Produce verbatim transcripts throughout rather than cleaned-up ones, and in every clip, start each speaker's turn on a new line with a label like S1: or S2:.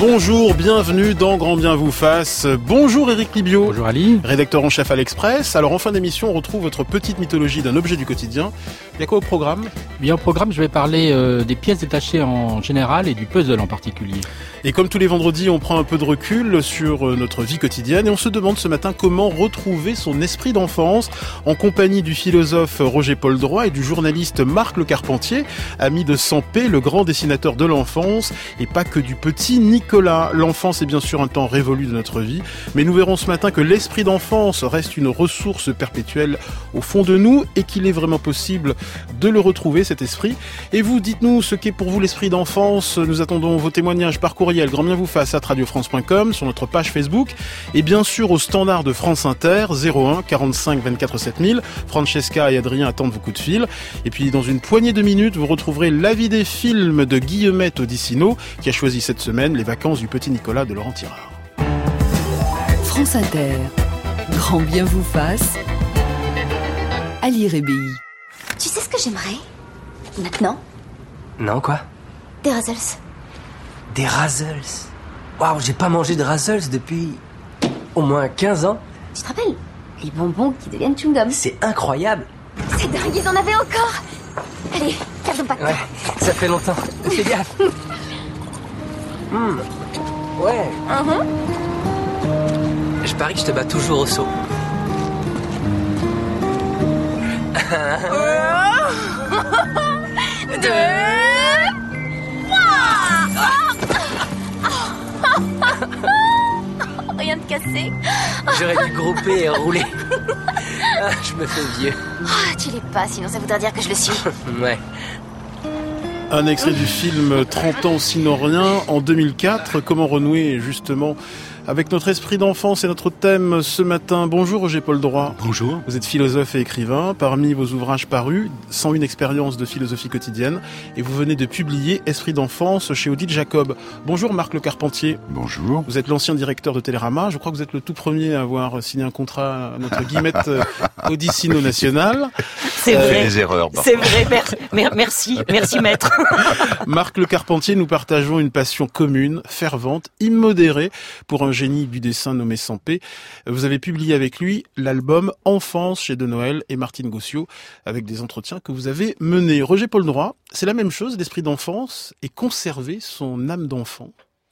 S1: Bonjour, bienvenue dans Grand Bien vous fasse. Bonjour Éric Libio.
S2: Bonjour Ali.
S1: Rédacteur en chef à l'Express. Alors en fin d'émission, on retrouve votre petite mythologie d'un objet du quotidien. Il y a quoi au programme ?
S2: Bien au programme, je vais parler euh, des pièces détachées en général et du puzzle en particulier.
S1: Et comme tous les vendredis, on prend un peu de recul sur euh, notre vie quotidienne et on se demande ce matin comment retrouver son esprit d'enfance en compagnie du philosophe Roger-Paul Droit et du journaliste Marc Le Carpentier, ami de Sampé, le grand dessinateur de l'enfance, et pas que du petit Nicolas. L'enfance est bien sûr un temps révolu de notre vie, mais nous verrons ce matin que l'esprit d'enfance reste une ressource perpétuelle au fond de nous et qu'il est vraiment possible de le retrouver, cet esprit. Et vous, dites-nous ce qu'est pour vous l'esprit d'enfance. Nous attendons vos témoignages par courriel grand bien vous fasse arobase radio france point com, sur notre page Facebook et bien sûr au standard de France Inter zéro un quarante-cinq vingt-quatre sept mille. Francesca et Adrien attendent vos coups de fil. Et puis dans une poignée de minutes, vous retrouverez l'avis des films de Guillemette Odissino qui a choisi cette semaine Les vacances du petit Nicolas de Laurent Tirard.
S3: France Inter, grand bien vous fasse, Ali Rébéi.
S4: Tu sais ce que j'aimerais maintenant ?
S5: Non, quoi ?
S4: Des Razzles.
S5: Des Razzles. Waouh, j'ai pas mangé de Razzles depuis au moins quinze ans.
S4: Tu te rappelles ? Les bonbons qui deviennent chewing-gum.
S5: C'est incroyable.
S4: C'est dingue, ils en avaient encore. Allez, garde ton pack.
S5: Ouais, ça fait longtemps. Fais gaffe. Mmh. Ouais.
S4: Uh-huh.
S5: Je parie que je te bats toujours au saut.
S4: Deux. Rien de cassé.
S5: J'aurais dû grouper et rouler. Ah, je me fais vieux.
S4: Oh, tu l'es pas, sinon ça voudrait dire que je le suis.
S5: Ouais.
S1: Un extrait du film trente ans sinon rien en deux mille quatre. Comment renouer justement avec notre esprit d'enfance et notre thème ce matin. Bonjour Roger-Paul Droit.
S2: Bonjour.
S1: Vous êtes philosophe et écrivain. Parmi vos ouvrages parus, cent une expériences de philosophie quotidienne. Et vous venez de publier Esprit d'enfance chez Odile Jacob. Bonjour Marc Le Carpentier.
S6: Bonjour.
S1: Vous êtes l'ancien directeur de Télérama. Je crois que vous êtes le tout premier à avoir signé un contrat à notre Guillemette Odissino National.
S6: C'est vrai. Fait des erreurs.
S7: C'est vrai. Merci, merci, merci maître.
S1: Marc Le Carpentier, nous partageons une passion commune, fervente, immodérée pour un génie du dessin nommé Sampé. Vous avez publié avec lui l'album Enfance chez De Noël et Martine Gossiot avec des entretiens que vous avez menés. Roger-Paul Droit, c'est la même chose, l'esprit d'enfance et conserver son âme d'enfant?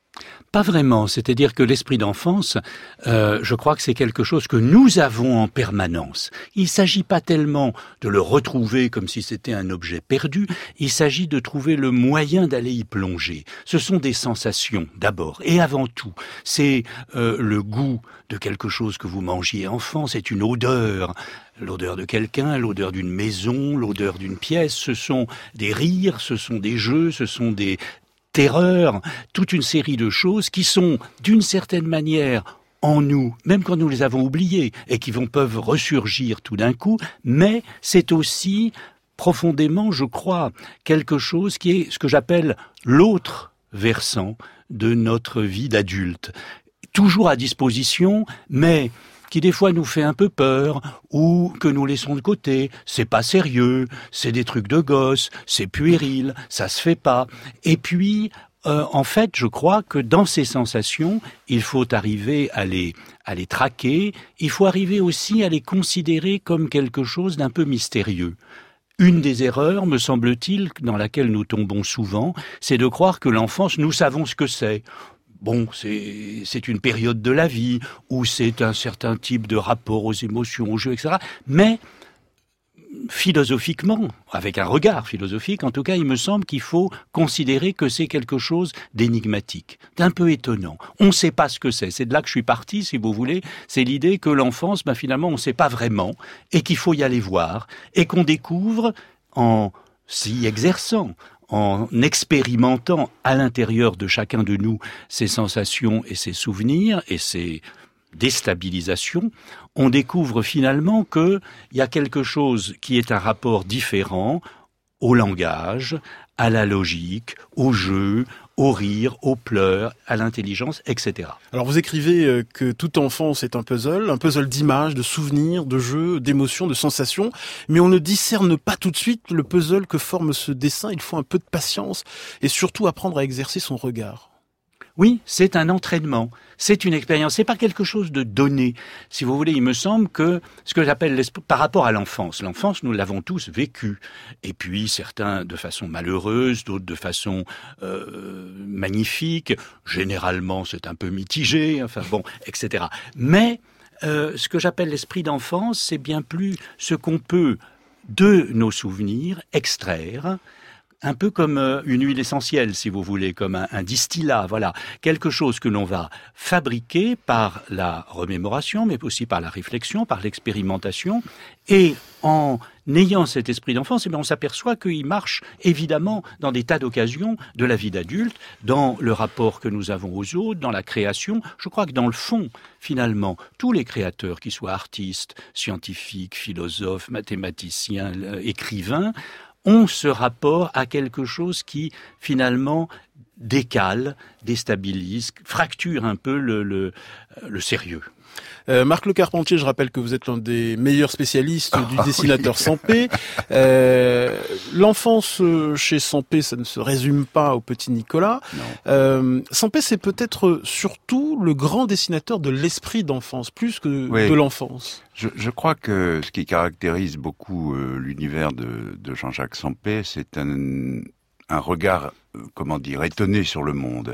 S2: Pas vraiment, c'est-à-dire que l'esprit d'enfance, euh, je crois que c'est quelque chose que nous avons en permanence. Il ne s'agit pas tellement de le retrouver comme si c'était un objet perdu, il s'agit de trouver le moyen d'aller y plonger. Ce sont des sensations, d'abord, et avant tout. C'est euh, le goût de quelque chose que vous mangiez enfant, c'est une odeur. L'odeur de quelqu'un, l'odeur d'une maison, l'odeur d'une pièce, ce sont des rires, ce sont des jeux, ce sont des terreur, toute une série de choses qui sont d'une certaine manière en nous, même quand nous les avons oubliées et qui vont peuvent ressurgir tout d'un coup, mais c'est aussi profondément, je crois, quelque chose qui est ce que j'appelle l'autre versant de notre vie d'adulte. Toujours à disposition, mais qui des fois nous fait un peu peur, ou que nous laissons de côté. C'est pas sérieux, c'est des trucs de gosse, c'est puéril, ça se fait pas. Et puis, euh, en fait, je crois que dans ces sensations, il faut arriver à les, à les traquer, il faut arriver aussi à les considérer comme quelque chose d'un peu mystérieux. Une des erreurs, me semble-t-il, dans laquelle nous tombons souvent, c'est de croire que l'enfance, nous savons ce que c'est. Bon, c'est, c'est une période de la vie où c'est un certain type de rapport aux émotions, aux jeux, et cetera. Mais, philosophiquement, avec un regard philosophique, en tout cas, il me semble qu'il faut considérer que c'est quelque chose d'énigmatique, d'un peu étonnant. On ne sait pas ce que c'est. C'est de là que je suis parti, si vous voulez. C'est l'idée que l'enfance, ben, finalement, on ne sait pas vraiment et qu'il faut y aller voir et qu'on découvre en s'y exerçant, en expérimentant à l'intérieur de chacun de nous ces sensations et ces souvenirs et ces déstabilisations, on découvre finalement qu'il y a quelque chose qui est un rapport différent au langage, à la logique, au jeu, au rire, aux pleurs, à l'intelligence, et cetera.
S1: Alors vous écrivez que toute enfance est un puzzle, un puzzle d'images, de souvenirs, de jeux, d'émotions, de sensations, mais on ne discerne pas tout de suite le puzzle que forme ce dessin. Il faut un peu de patience et surtout apprendre à exercer son regard.
S2: Oui, c'est un entraînement. C'est une expérience. C'est pas quelque chose de donné. Si vous voulez, il me semble que ce que j'appelle l'esprit, par rapport à l'enfance, l'enfance, nous l'avons tous vécu. Et puis, certains de façon malheureuse, d'autres de façon euh, magnifique. Généralement, c'est un peu mitigé. Enfin bon, et cetera. Mais euh, ce que j'appelle l'esprit d'enfance, c'est bien plus ce qu'on peut, de nos souvenirs, extraire. Un peu comme une huile essentielle, si vous voulez, comme un, un distillat, voilà. Quelque chose que l'on va fabriquer par la remémoration, mais aussi par la réflexion, par l'expérimentation. Et en ayant cet esprit d'enfance, eh bien, on s'aperçoit qu'il marche, évidemment, dans des tas d'occasions de la vie d'adulte, dans le rapport que nous avons aux autres, dans la création. Je crois que dans le fond, finalement, tous les créateurs, qu'ils soient artistes, scientifiques, philosophes, mathématiciens, écrivains, ont ce rapport à quelque chose qui, finalement, décale, déstabilise, fracture un peu le, le, le sérieux.
S1: Euh, Marc Le Carpentier, je rappelle que vous êtes l'un des meilleurs spécialistes du
S6: oh,
S1: dessinateur
S6: oui.
S1: Sampé. Euh, l'enfance chez Sampé, ça ne se résume pas au petit Nicolas. Euh, Sampé, c'est peut-être surtout le grand dessinateur de l'esprit d'enfance, plus que
S6: oui.
S1: de l'enfance.
S6: Je, je crois que ce qui caractérise beaucoup euh, l'univers de, de Jean-Jacques Sampé, c'est un, un regard, euh, comment dire, étonné sur le monde.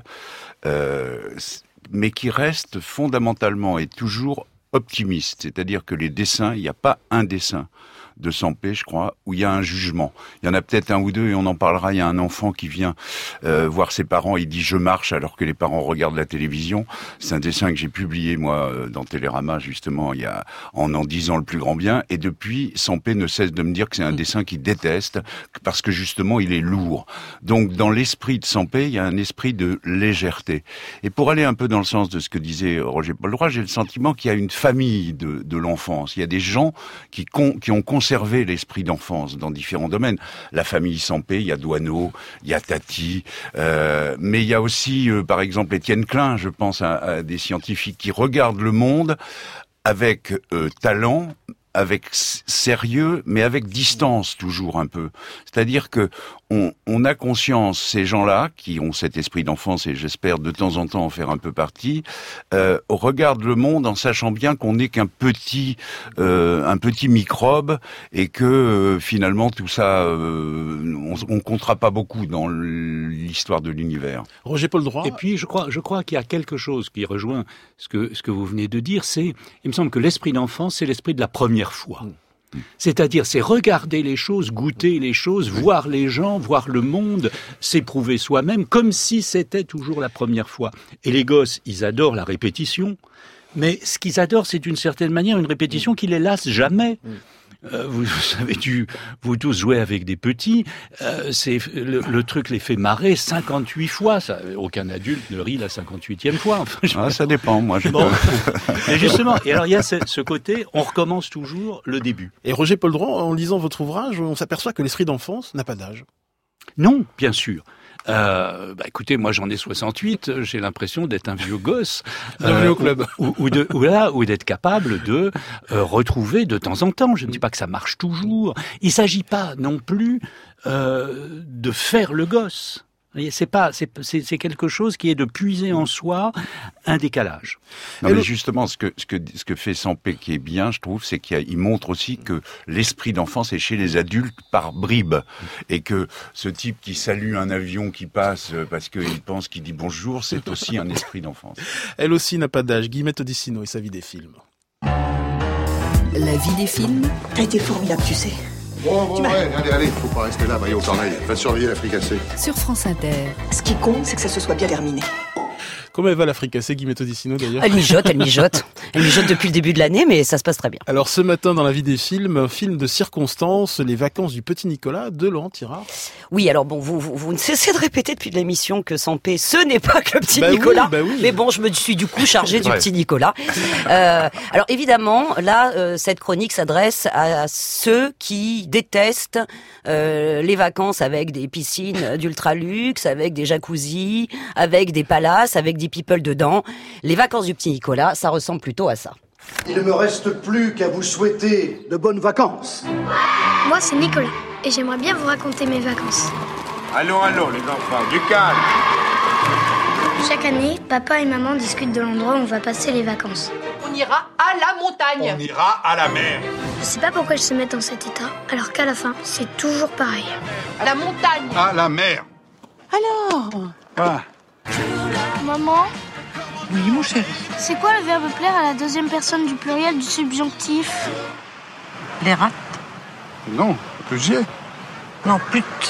S6: Euh, mais qui reste fondamentalement et toujours optimiste. C'est-à-dire que les dessins, il n'y a pas un dessin de Sampé, je crois, où il y a un jugement. Il y en a peut-être un ou deux, et on en parlera. Il y a un enfant qui vient euh, voir ses parents, il dit « je marche » alors que les parents regardent la télévision. C'est un dessin que j'ai publié, moi, dans Télérama, justement, il y a en en disant le plus grand bien. Et depuis, Sampé ne cesse de me dire que c'est un dessin qu'il déteste, parce que justement, il est lourd. Donc, dans l'esprit de Sampé, il y a un esprit de légèreté. Et pour aller un peu dans le sens de ce que disait Roger Poldroy, j'ai le sentiment qu'il y a une famille de, de l'enfance. Il y a des gens qui, con, qui ont conservé l'esprit d'enfance dans différents domaines. La famille Sampé, il y a Doisneau, il y a Tati, euh, mais il y a aussi, euh, par exemple, Étienne Klein, je pense à, à des scientifiques qui regardent le monde avec euh, talent, avec sérieux, mais avec distance toujours un peu. C'est-à-dire que on, on a conscience, ces gens-là, qui ont cet esprit d'enfance, et j'espère de temps en temps en faire un peu partie, euh, regardent le monde en sachant bien qu'on n'est qu'un petit, euh, un petit microbe, et que euh, finalement tout ça, euh, on, on comptera pas beaucoup dans l'histoire de l'univers.
S1: Roger Poldroy.
S2: Et puis je crois, je crois qu'il y a quelque chose qui rejoint ce que ce que vous venez de dire. C'est, il me semble que l'esprit d'enfance, c'est l'esprit de la première fois. C'est-à-dire, c'est regarder les choses, goûter les choses, voir les gens, voir le monde, s'éprouver soi-même, comme si c'était toujours la première fois. Et les gosses, ils adorent la répétition, mais ce qu'ils adorent, c'est d'une certaine manière une répétition qui les lasse jamais. Euh, vous, vous avez dû, vous tous jouer avec des petits, euh, c'est le, le truc les fait marrer cinquante-huit fois. Ça, aucun adulte ne rit la cinquante-huitième fois. Enfin, je...
S6: ah, ça dépend, moi. Je...
S2: Bon. Mais justement, et alors il y a ce, ce côté, on recommence toujours le début.
S1: Et Roger Poldroy, en lisant votre ouvrage, on s'aperçoit que l'esprit d'enfance n'a pas d'âge.
S2: Non, bien sûr. Euh, bah écoutez, moi j'en ai soixante-huit, j'ai l'impression d'être un vieux gosse,
S1: bienvenue euh, au club,
S2: ou, ou, de, ou, là, ou d'être capable de euh, retrouver de temps en temps. Je ne dis pas que ça marche toujours. Il s'agit pas non plus euh, de faire le gosse. C'est pas, c'est, c'est, c'est quelque chose qui est de puiser en soi un décalage.
S6: Non, mais justement, ce que, ce que, ce que fait Sampé qui est bien, je trouve, c'est qu'il montre aussi que l'esprit d'enfance est chez les adultes par bribes. Et que ce type qui salue un avion qui passe parce qu'il pense qu'il dit bonjour, c'est aussi un esprit d'enfance.
S1: Elle aussi n'a pas d'âge. Guillemette Odissino et sa vie des films.
S3: La vie des films.
S8: T'as été formidable, tu sais.
S9: Bon, bon, ouais, allez, allez, faut pas rester là, voyons, Corneille. Va surveiller la fricassée.
S3: Sur France Inter.
S8: Ce qui compte, c'est que ça se soit bien terminé.
S1: Comment elle va la fricassée, Guillemette Odissino, d'ailleurs?
S7: Elle mijote, elle mijote. Elle mijote depuis le début de l'année, mais ça se passe très bien.
S1: Alors, ce matin, dans la vie des films, un film de circonstance, Les vacances du petit Nicolas, de Laurent Tirard.
S7: Oui, alors bon, vous, vous, vous ne cessez de répéter depuis l'émission que Sampé, ce n'est pas que le petit
S1: bah
S7: Nicolas.
S1: Oui, bah oui.
S7: Mais bon, je me suis du coup chargée du petit Nicolas. Euh, alors évidemment, là, euh, cette chronique s'adresse à, à ceux qui détestent euh, les vacances avec des piscines d'ultra-luxe, avec des jacuzzis, avec des palaces, avec des people dedans. Les vacances du petit Nicolas, ça ressemble plutôt à ça.
S9: Il ne me reste plus qu'à vous souhaiter de bonnes vacances.
S10: Moi, c'est Nicolas, et j'aimerais bien vous raconter mes vacances.
S11: Allons, allons, les enfants, du calme.
S10: Chaque année, papa et maman discutent de l'endroit où on va passer les vacances.
S11: On ira à la montagne.
S9: On ira à la mer.
S10: Je sais pas pourquoi ils se mettent dans cet état, alors qu'à la fin, c'est toujours pareil.
S11: À la montagne.
S9: À la mer.
S11: Alors
S9: Ah.
S10: Maman,
S11: Oui, mon chéri.
S10: c'est quoi le verbe plaire à la deuxième personne du pluriel du subjonctif?
S11: Les rats.
S9: Non, plusieurs.
S11: Non, pute.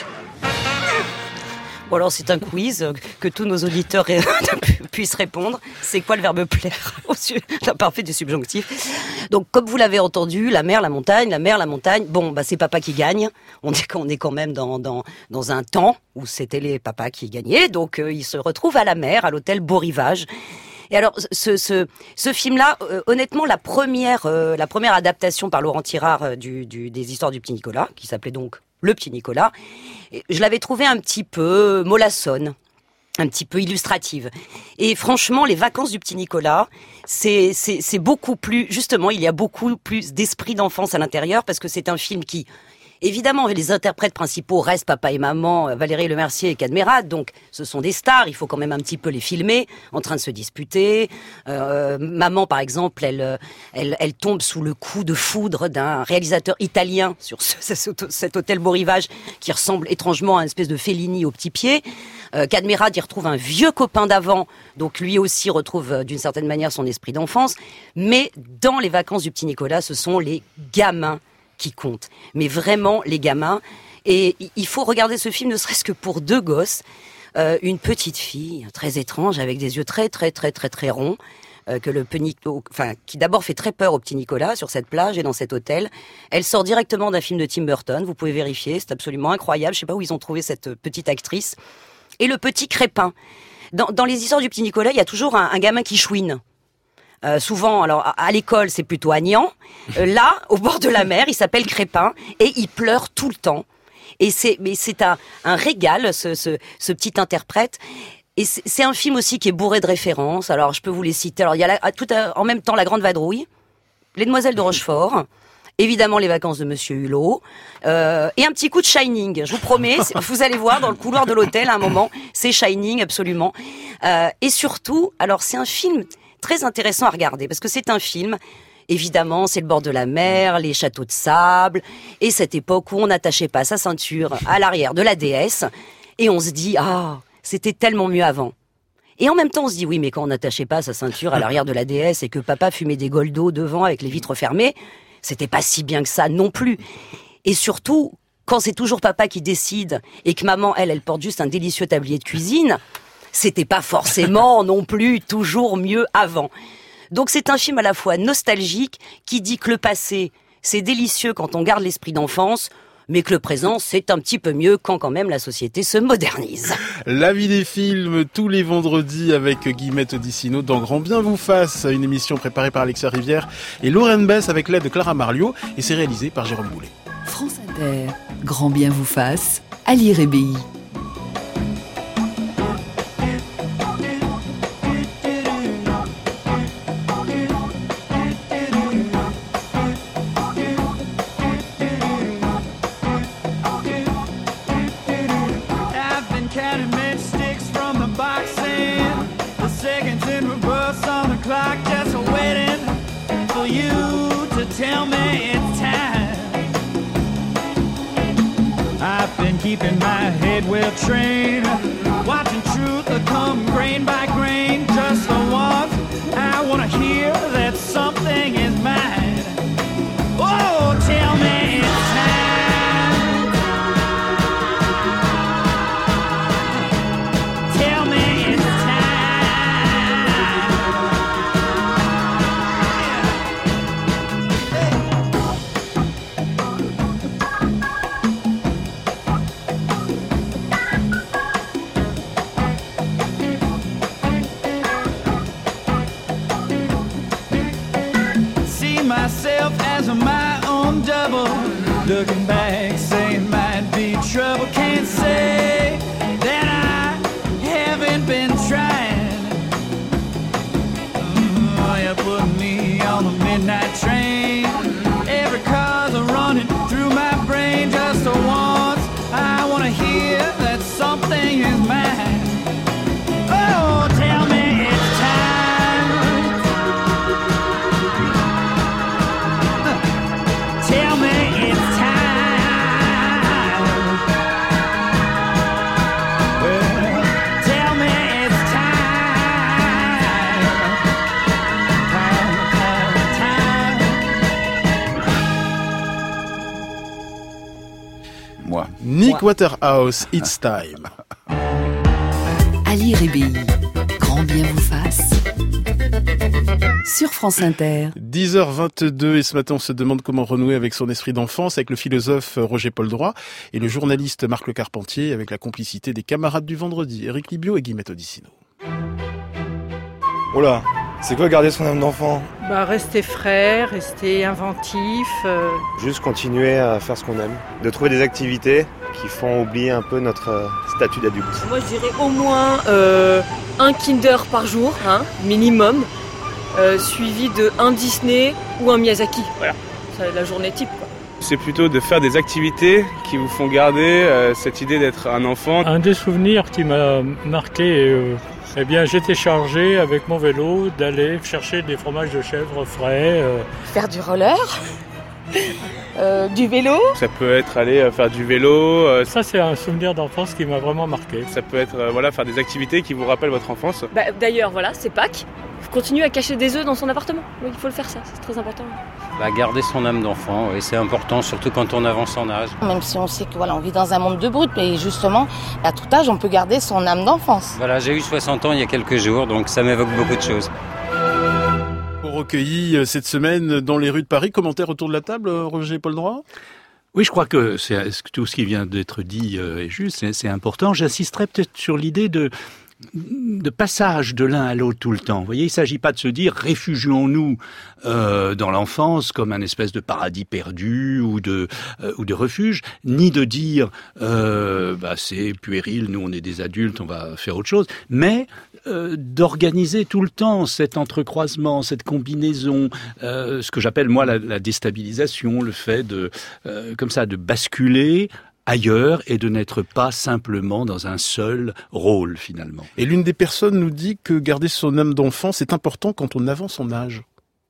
S7: Bon alors c'est un quiz euh, que tous nos auditeurs ré- puissent répondre. C'est quoi le verbe plaire au su- l'imparfait du subjonctif? Donc comme vous l'avez entendu, la mer, la montagne, la mer, la montagne. Bon bah c'est papa qui gagne. On est on est quand même dans dans dans un temps où c'était les papas qui gagnaient. Donc euh, ils se retrouvent à la mer, à l'hôtel Beau Rivage. Et alors ce ce ce film-là, euh, honnêtement la première euh, la première adaptation par Laurent Tirard euh, du, du des histoires du petit Nicolas, qui s'appelait donc Le Petit Nicolas, je l'avais trouvé un petit peu mollassonne, un petit peu illustrative. Et franchement, les vacances du Petit Nicolas, c'est c'est c'est beaucoup plus, justement, il y a beaucoup plus d'esprit d'enfance à l'intérieur, parce que c'est un film qui, évidemment, les interprètes principaux restent papa et maman, Valérie Lemercier et Cadmerade, donc ce sont des stars, il faut quand même un petit peu les filmer, en train de se disputer. Euh, maman, par exemple, elle, elle, elle tombe sous le coup de foudre d'un réalisateur italien sur ce, ce, cet hôtel Beau Rivage qui ressemble étrangement à une espèce de Fellini au petit pied. Euh, Cadmerade, il retrouve un vieux copain d'avant, donc lui aussi retrouve euh, d'une certaine manière son esprit d'enfance. Mais dans les vacances du Petit Nicolas, ce sont les gamins qui comptent, mais vraiment les gamins. Et il faut regarder ce film ne serait-ce que pour deux gosses, euh, une petite fille très étrange avec des yeux très très très très très ronds, euh, que le petit, enfin qui d'abord fait très peur au Petit Nicolas sur cette plage et dans cet hôtel. Elle sort directement d'un film de Tim Burton, vous pouvez vérifier, c'est absolument incroyable. Je sais pas où ils ont trouvé cette petite actrice. Et le petit Crépin. Dans, dans les histoires du Petit Nicolas, il y a toujours un, un gamin qui chouine. Euh, souvent, alors à, à l'école, c'est plutôt Agnan. Euh, là, au bord de la mer, il s'appelle Crépin et il pleure tout le temps. Et c'est, mais c'est un, un régal, ce, ce, ce petit interprète. Et c'est, c'est un film aussi qui est bourré de références. Alors, je peux vous les citer. Alors, il y a la, tout à, en même temps La Grande Vadrouille, Les Demoiselles de Rochefort, évidemment Les Vacances de Monsieur Hulot, euh, et un petit coup de Shining. Je vous promets, vous allez voir dans le couloir de l'hôtel à un moment, c'est Shining absolument. Euh, et surtout, alors c'est un film très intéressant à regarder, parce que c'est un film, évidemment, c'est le bord de la mer, les châteaux de sable, et cette époque où on n'attachait pas sa ceinture à l'arrière de la déesse, et on se dit, ah, c'était tellement mieux avant. Et en même temps, on se dit, oui, mais quand on n'attachait pas sa ceinture à l'arrière de la déesse et que papa fumait des goldos devant avec les vitres fermées, c'était pas si bien que ça non plus. Et surtout, quand c'est toujours papa qui décide et que maman, elle, elle porte juste un délicieux tablier de cuisine, c'était pas forcément non plus toujours mieux avant. Donc c'est un film à la fois nostalgique qui dit que le passé, c'est délicieux quand on garde l'esprit d'enfance, mais que le présent, c'est un petit peu mieux quand quand même la société se modernise.
S1: La vie des films, tous les vendredis avec Guillemette Odissino dans Grand Bien vous fasse, une émission préparée par Alexia Rivière et Lorraine Bess avec l'aide de Clara Marliot, et c'est réalisé par Jérôme Boulet.
S3: France Inter, Grand Bien vous fasse, Ali Rébéi.
S12: Keeping my head well trained, watching truth come grain by grain. Just for once, I wanna hear that something is mine. Oh, tell me it's time. Tell me it's looking back, saying might be trouble. Can't say that I haven't been trying. Oh, you put me on the midnight train. Every car's a running through my brain. Just for once, I wanna hear that something is mine. Oh,
S6: moi.
S1: Nick Waterhouse, It's Time.
S3: À lire et B I, grand bien vous fasse. Sur France Inter.
S1: dix heures vingt-deux et ce matin on se demande comment renouer avec son esprit d'enfance avec le philosophe Roger Paul Droit et le journaliste Marc Le Carpentier avec la complicité des camarades du vendredi, Éric Libio et Guillemette Odissino.
S13: Oh là, c'est quoi garder son âme d'enfant ?
S14: Bah rester frais, rester inventif. Euh...
S13: Juste continuer à faire ce qu'on aime, de trouver des activités qui font oublier un peu notre euh, statut d'adulte.
S15: Moi je dirais au moins euh, un Kinder par jour, hein, minimum. Euh, suivi de un Disney ou un Miyazaki. Voilà, c'est la journée type, quoi.
S16: C'est plutôt de faire des activités qui vous font garder euh, cette idée d'être un enfant.
S17: Un des souvenirs qui m'a marqué, euh, eh bien, j'étais chargé avec mon vélo d'aller chercher des fromages de chèvre frais. Euh...
S18: Faire du roller, euh, du vélo.
S16: Ça peut être aller faire du vélo. Euh...
S17: Ça, c'est un souvenir d'enfance qui m'a vraiment marqué.
S16: Ça peut être euh, voilà, faire des activités qui vous rappellent votre enfance.
S15: Bah, d'ailleurs, voilà, c'est Pâques. Continue à cacher des œufs dans son appartement. Oui, il faut le faire, ça, c'est très important.
S19: Bah, garder son âme d'enfant, oui, c'est important, surtout quand on avance en âge.
S18: Même si on sait que voilà, on vit dans un monde de brutes, mais justement, à tout âge, on peut garder son âme d'enfance.
S19: Voilà, j'ai eu soixante ans il y a quelques jours, donc ça m'évoque beaucoup de choses.
S1: On recueillit cette semaine dans les rues de Paris. Commentaire autour de la table, Roger Paul Droit ?
S2: Oui, je crois que c'est, tout ce qui vient d'être dit est juste, c'est, c'est important. J'insisterai peut-être sur l'idée de de passage de l'un à l'autre tout le temps. Vous voyez, il ne s'agit pas de se dire réfugions-nous euh, dans l'enfance comme un espèce de paradis perdu ou de euh, ou de refuge, ni de dire euh, bah c'est puéril, nous on est des adultes, on va faire autre chose, mais euh, d'organiser tout le temps cet entrecroisement, cette combinaison, euh, ce que j'appelle moi la, la déstabilisation, le fait de euh, comme ça de basculer ailleurs et de n'être pas simplement dans un seul rôle finalement.
S1: Et l'une des personnes nous dit que garder son âme d'enfant, c'est important quand on avance en âge.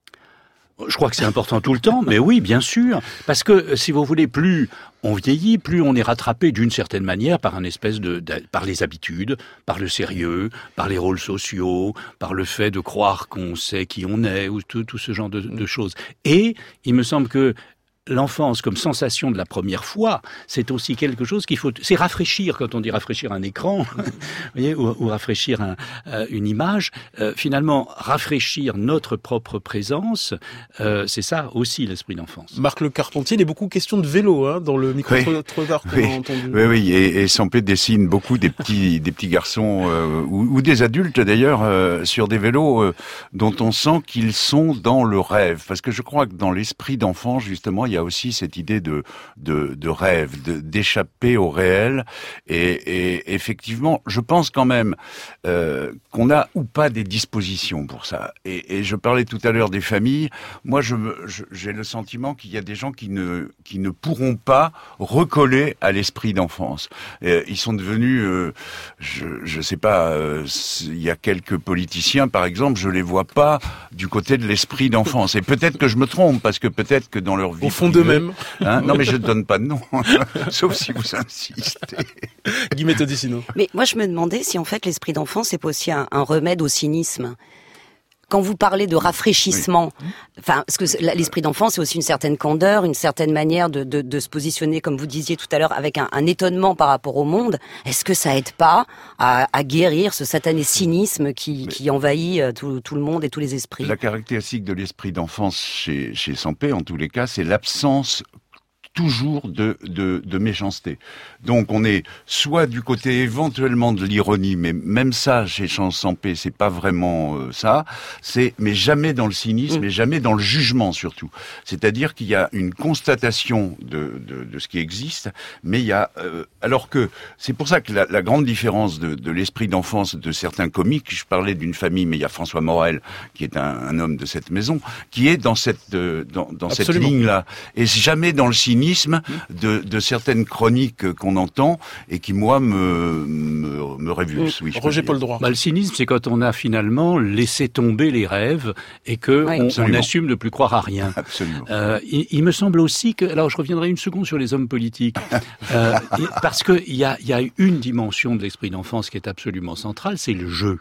S2: Je crois que c'est important tout le temps, mais oui, bien sûr. Parce que, si vous voulez, plus on vieillit, plus on est rattrapé d'une certaine manière par un espèce de, de, par les habitudes, par le sérieux, par les rôles sociaux, par le fait de croire qu'on sait qui on est, ou tout, tout ce genre de, de choses. Et il me semble que l'enfance comme sensation de la première fois, c'est aussi quelque chose qu'il faut... C'est rafraîchir, quand on dit rafraîchir un écran, vous voyez, ou, ou rafraîchir un, euh, une image. Euh, finalement, rafraîchir notre propre présence, euh, c'est ça aussi l'esprit d'enfance.
S1: Marc Le Carpentier, il est beaucoup question de vélo hein, dans le micro-trottoir
S6: oui,
S1: qu'on
S6: oui,
S1: a entendu.
S6: Oui, oui, et, et Sampé dessine beaucoup des petits, des petits garçons, euh, ou, ou des adultes d'ailleurs, euh, sur des vélos euh, dont on sent qu'ils sont dans le rêve. Parce que je crois que dans l'esprit d'enfant, justement, il y a aussi cette idée de de, de rêve, de, d'échapper au réel. Et, et effectivement, je pense quand même euh, qu'on a ou pas des dispositions pour ça. Et, et je parlais tout à l'heure des familles. Moi, je, je j'ai le sentiment qu'il y a des gens qui ne qui ne pourront pas recoller à l'esprit d'enfance. Et ils sont devenus, euh, je je sais pas, euh, il y a quelques politiciens, par exemple, je les vois pas du côté de l'esprit d'enfance. Et peut-être que je me trompe, parce que peut-être que dans leur vie
S1: fond d'eux-mêmes.
S6: Hein non, mais je ne donne pas de nom, sauf si vous insistez.
S1: Guillemette Odissino.
S7: Mais moi, je me demandais si, en fait, l'esprit d'enfant, c'est pas aussi un, un remède au cynisme. Quand vous parlez de rafraîchissement, oui. enfin, parce que l'esprit d'enfant, c'est aussi une certaine candeur, une certaine manière de, de, de se positionner, comme vous disiez tout à l'heure, avec un, un étonnement par rapport au monde. Est-ce que ça aide pas à, à guérir ce satané cynisme qui, qui envahit tout, tout le monde et tous les esprits?
S6: La caractéristique de l'esprit d'enfance chez, chez Sampé, en tous les cas, c'est l'absence toujours de, de, de méchanceté. Donc on est soit du côté éventuellement de l'ironie, mais même ça, chez Sampé, c'est pas vraiment euh, ça. C'est mais jamais dans le cynisme, mmh. et jamais dans le jugement surtout. C'est-à-dire qu'il y a une constatation de, de, de ce qui existe, mais il y a euh, alors que c'est pour ça que la, la grande différence de, de l'esprit d'enfance de certains comiques. Je parlais d'une famille, mais il y a François Morel qui est un, un homme de cette maison, qui est dans cette euh, dans, dans cette ligne-là, et jamais dans le cynisme. De, de certaines chroniques qu'on entend et qui, moi, me, me, me révulsent. Oui,
S1: Roger Paul Droit.
S2: Bah, le cynisme, c'est quand on a finalement laissé tomber les rêves et que oui. on, on assume de plus croire à rien.
S6: Absolument.
S2: Euh, il, il me semble aussi que... Alors, je reviendrai une seconde sur les hommes politiques. euh, parce qu'il y a, y a une dimension de l'esprit d'enfance qui est absolument centrale, c'est le jeu.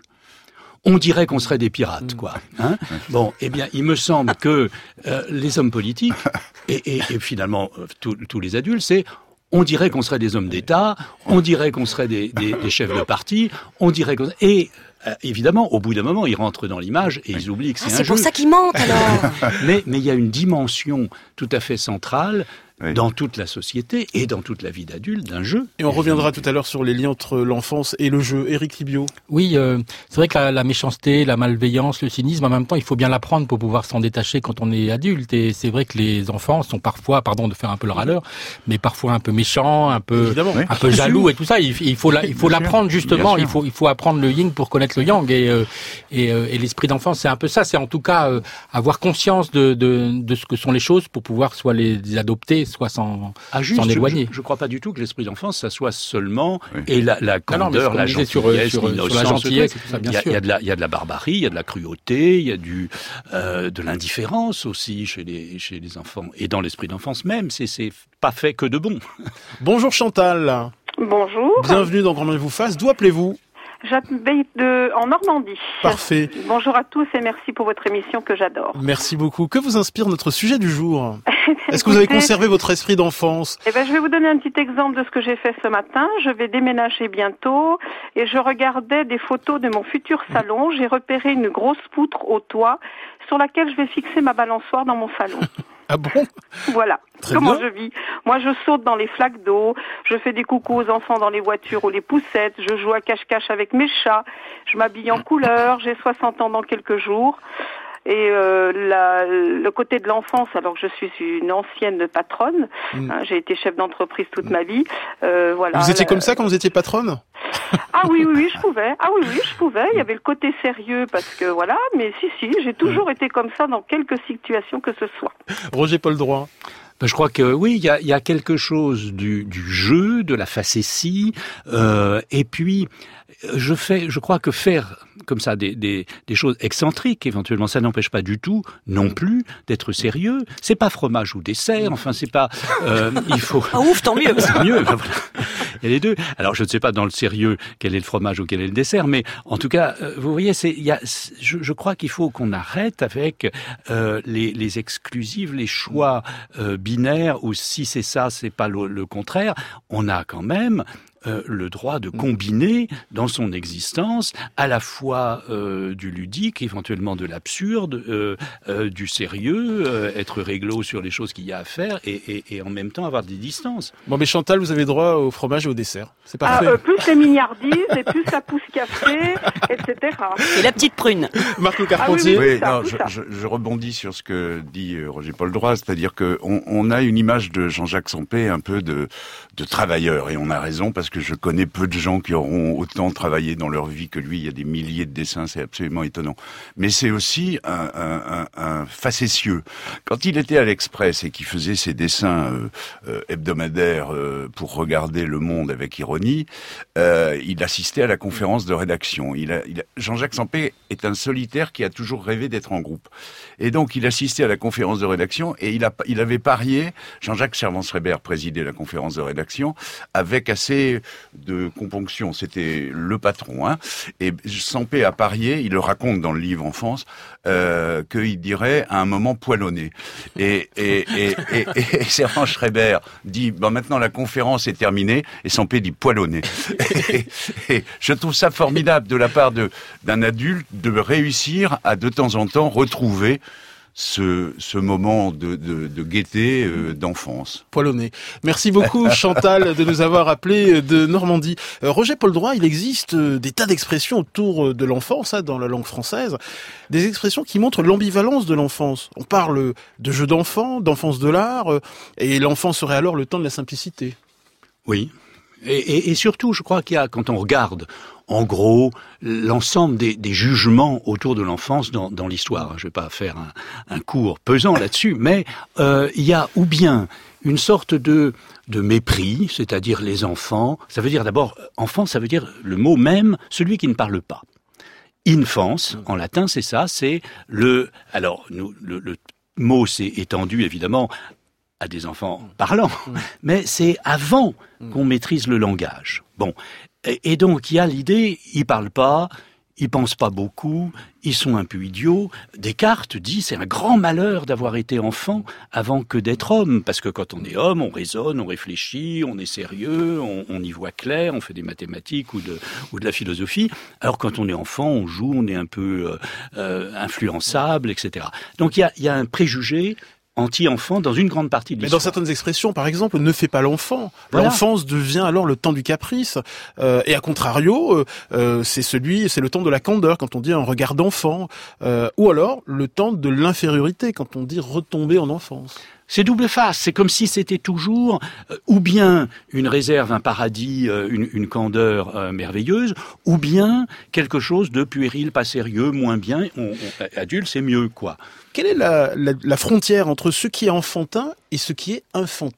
S2: On dirait qu'on serait des pirates, quoi. Hein bon, eh bien, il me semble que euh, les hommes politiques et, et, et finalement tous les adultes, c'est on dirait qu'on serait des hommes d'État, on dirait qu'on serait des, des, des chefs de parti, on dirait qu'on... Et euh, évidemment, au bout d'un moment, ils rentrent dans l'image et ils oublient que c'est
S7: ah,
S2: un
S7: c'est
S2: jeu.
S7: C'est pour ça qu'ils mentent, alors.
S2: mais mais il y a une dimension tout à fait centrale
S6: oui.
S2: dans toute la société et dans toute la vie d'adulte d'un jeu.
S1: Et on reviendra tout à l'heure sur les liens entre l'enfance et le jeu. Éric Thibio.
S20: Oui, euh, c'est vrai que la, la méchanceté, la malveillance, le cynisme, en même temps, il faut bien l'apprendre pour pouvoir s'en détacher quand on est adulte. Et c'est vrai que les enfants sont parfois, pardon de faire un peu le râleur, mais parfois un peu méchants, un peu,
S1: Évidemment,
S20: un
S1: oui.
S20: peu jaloux et tout ça. Il, il faut, la, il faut l'apprendre justement. Il faut, il faut apprendre le yin pour connaître le yang. Et, euh, et, euh, et l'esprit d'enfance, c'est un peu ça. C'est en tout cas euh, avoir conscience de, de, de ce que sont les choses pour pouvoir soit les adopter, soit s'en
S2: Ah juste,
S20: s'en éloigner.
S2: Je ne crois pas du tout que l'esprit d'enfance, ça soit seulement
S20: oui.
S2: et la, la candeur,
S20: non, non,
S2: la gentillesse, sur, sur, l'innocence.
S20: Sur la gentillesse, tout ça, bien
S2: il y a,
S20: sûr.
S2: Il y a de la, il y a de la barbarie, il y a de la cruauté, il y a du, euh, de l'indifférence aussi chez les, chez les enfants. Et dans l'esprit d'enfance même, c'est, c'est pas fait que de bon.
S1: Bonjour Chantal.
S21: Bonjour.
S1: Bienvenue dans Grand Bien vous fasse. D'où appelez-vous?
S21: J'habite de, en Normandie.
S1: Parfait.
S21: Bonjour à tous et merci pour votre émission que j'adore.
S1: Merci beaucoup. Que vous inspire notre sujet du jour? Est-ce que vous avez conservé votre esprit d'enfance?
S21: Eh ben, je vais vous donner un petit exemple de ce que j'ai fait ce matin. Je vais déménager bientôt et je regardais des photos de mon futur salon. J'ai repéré une grosse poutre au toit sur laquelle je vais fixer ma balançoire dans mon salon.
S1: Ah bon?
S21: Voilà.
S1: Très
S21: Comment
S1: bien.
S21: je vis. Moi, je saute dans les flaques d'eau, je fais des coucous aux enfants dans les voitures ou les poussettes, je joue à cache-cache avec mes chats, je m'habille en couleur, j'ai soixante ans dans quelques jours. Et euh, la, le côté de l'enfance, alors que je suis une ancienne patronne, mmh. hein, j'ai été chef d'entreprise toute ma vie. Euh, voilà.
S1: Vous étiez comme ça quand vous étiez patronne?
S21: Ah oui, oui, oui, je pouvais. Ah oui, oui, je pouvais. Il y avait le côté sérieux parce que voilà, mais si, si, j'ai toujours mmh. été comme ça dans quelques situations que ce soit.
S1: Roger Paul Droit.
S2: Ben, je crois que oui, il y a, y a quelque chose du, du jeu, de la facétie, euh, et puis je fais, je crois que faire comme ça des, des, des choses excentriques, éventuellement, ça n'empêche pas du tout, non plus, d'être sérieux. C'est pas fromage ou dessert, enfin c'est pas. Euh, il faut.
S7: Ah ouf, tant mieux.
S2: C'est mieux. Ben, voilà. Il y a les deux. Alors je ne sais pas dans le sérieux quel est le fromage ou quel est le dessert, mais en tout cas, euh, vous voyez, c'est, il y a, je, je crois qu'il faut qu'on arrête avec euh, les, les exclusives, les choix euh, binaires, ou si c'est ça, c'est pas le, le contraire. On a quand même euh, le droit de combiner dans son existence à la fois euh, du ludique, éventuellement de l'absurde, euh, euh, du sérieux, euh, être réglo sur les choses qu'il y a à faire, et, et, et en même temps avoir des distances.
S1: Bon, mais Chantal, vous avez droit au fromage et au dessert. C'est parfait.
S21: Ah, euh, plus les mignardises et plus ça pousse café, et cetera.
S7: Et la petite prune.
S1: Marc Le Carpentier.
S21: Ah, oui, oui,
S6: oui,
S21: ça,
S6: non, je, je, je rebondis sur ce que dit Roger Paul Droit, c'est-à-dire que on, on a une image de Jean-Jacques Sempé un peu de, de travailleur, et on a raison parce que je connais peu de gens qui auront autant travaillé dans leur vie que lui. Il y a des milliers de dessins, c'est absolument étonnant. Mais c'est aussi un, un, un, un facétieux. Quand il était à l'Express et qu'il faisait ses dessins euh, euh, hebdomadaires euh, pour regarder Le Monde avec ironie, euh, il assistait à la conférence de rédaction. Il a, il a, Jean-Jacques Sempé est un solitaire qui a toujours rêvé d'être en groupe. Et donc, il assistait à la conférence de rédaction et il, a, il avait parié, Jean-Jacques Servan-Schreiber présidait la conférence de rédaction, avec assez de componction. C'était le patron. Hein. Et Sempé a parié, il le raconte dans le livre Enfance, euh, qu'il dirait à un moment poilonné. Et, et, et, et, et, et Servan-Schreiber dit, bon, maintenant la conférence est terminée, et Sempé dit poilonné. Et, et je trouve ça formidable de la part de, d'un adulte de réussir à de temps en temps retrouver ce, ce moment de, de, de gaieté euh, d'enfance.
S1: Poilonné. Merci beaucoup Chantal de nous avoir appelé de Normandie. Euh, Roger Paul Droit, il existe euh, des tas d'expressions autour de l'enfance, hein, dans la langue française, des expressions qui montrent l'ambivalence de l'enfance. On parle de jeu d'enfant, d'enfance de l'art, euh, et l'enfant serait alors le temps de la simplicité.
S2: Oui. Et, et, et surtout, je crois qu'il y a, quand on regarde, en gros, l'ensemble des, des jugements autour de l'enfance dans, dans l'histoire. Je ne vais pas faire un, un cours pesant là-dessus, mais euh, il y a ou bien une sorte de, de mépris, c'est-à-dire les enfants. Ça veut dire d'abord, enfant, ça veut dire le mot même, celui qui ne parle pas. Infance, en latin, c'est ça, c'est le... Alors, nous, le, le mot s'est étendu, évidemment, à des enfants parlants, mais c'est avant qu'on maîtrise le langage. Bon, et, et donc il y a l'idée, il parle pas, ils pensent pas beaucoup, ils sont un peu idiots. Descartes dit c'est un grand malheur d'avoir été enfant avant que d'être homme, parce que quand on est homme, on raisonne, on réfléchit, on est sérieux, on, on y voit clair, on fait des mathématiques ou de, ou de la philosophie. Alors quand on est enfant, on joue, on est un peu euh, euh, influençable, et cetera. Donc il y a, y a un préjugé anti-enfant dans une grande partie de l'histoire.
S1: Mais dans certaines expressions, par exemple, ne fais pas l'enfant.
S2: Voilà.
S1: L'enfance devient alors le temps du caprice. Euh, et à contrario, euh, c'est celui, c'est le temps de la candeur quand on dit un regard d'enfant. Euh, ou alors le temps de l'infériorité quand on dit retomber en enfance.
S2: C'est double face, c'est comme si c'était toujours euh, ou bien une réserve, un paradis, euh, une, une candeur euh, merveilleuse, ou bien quelque chose de puéril, pas sérieux, moins bien, on, on, adulte c'est mieux, quoi.
S1: Quelle est la, la, la frontière entre ce qui est enfantin et ce qui est infantile ?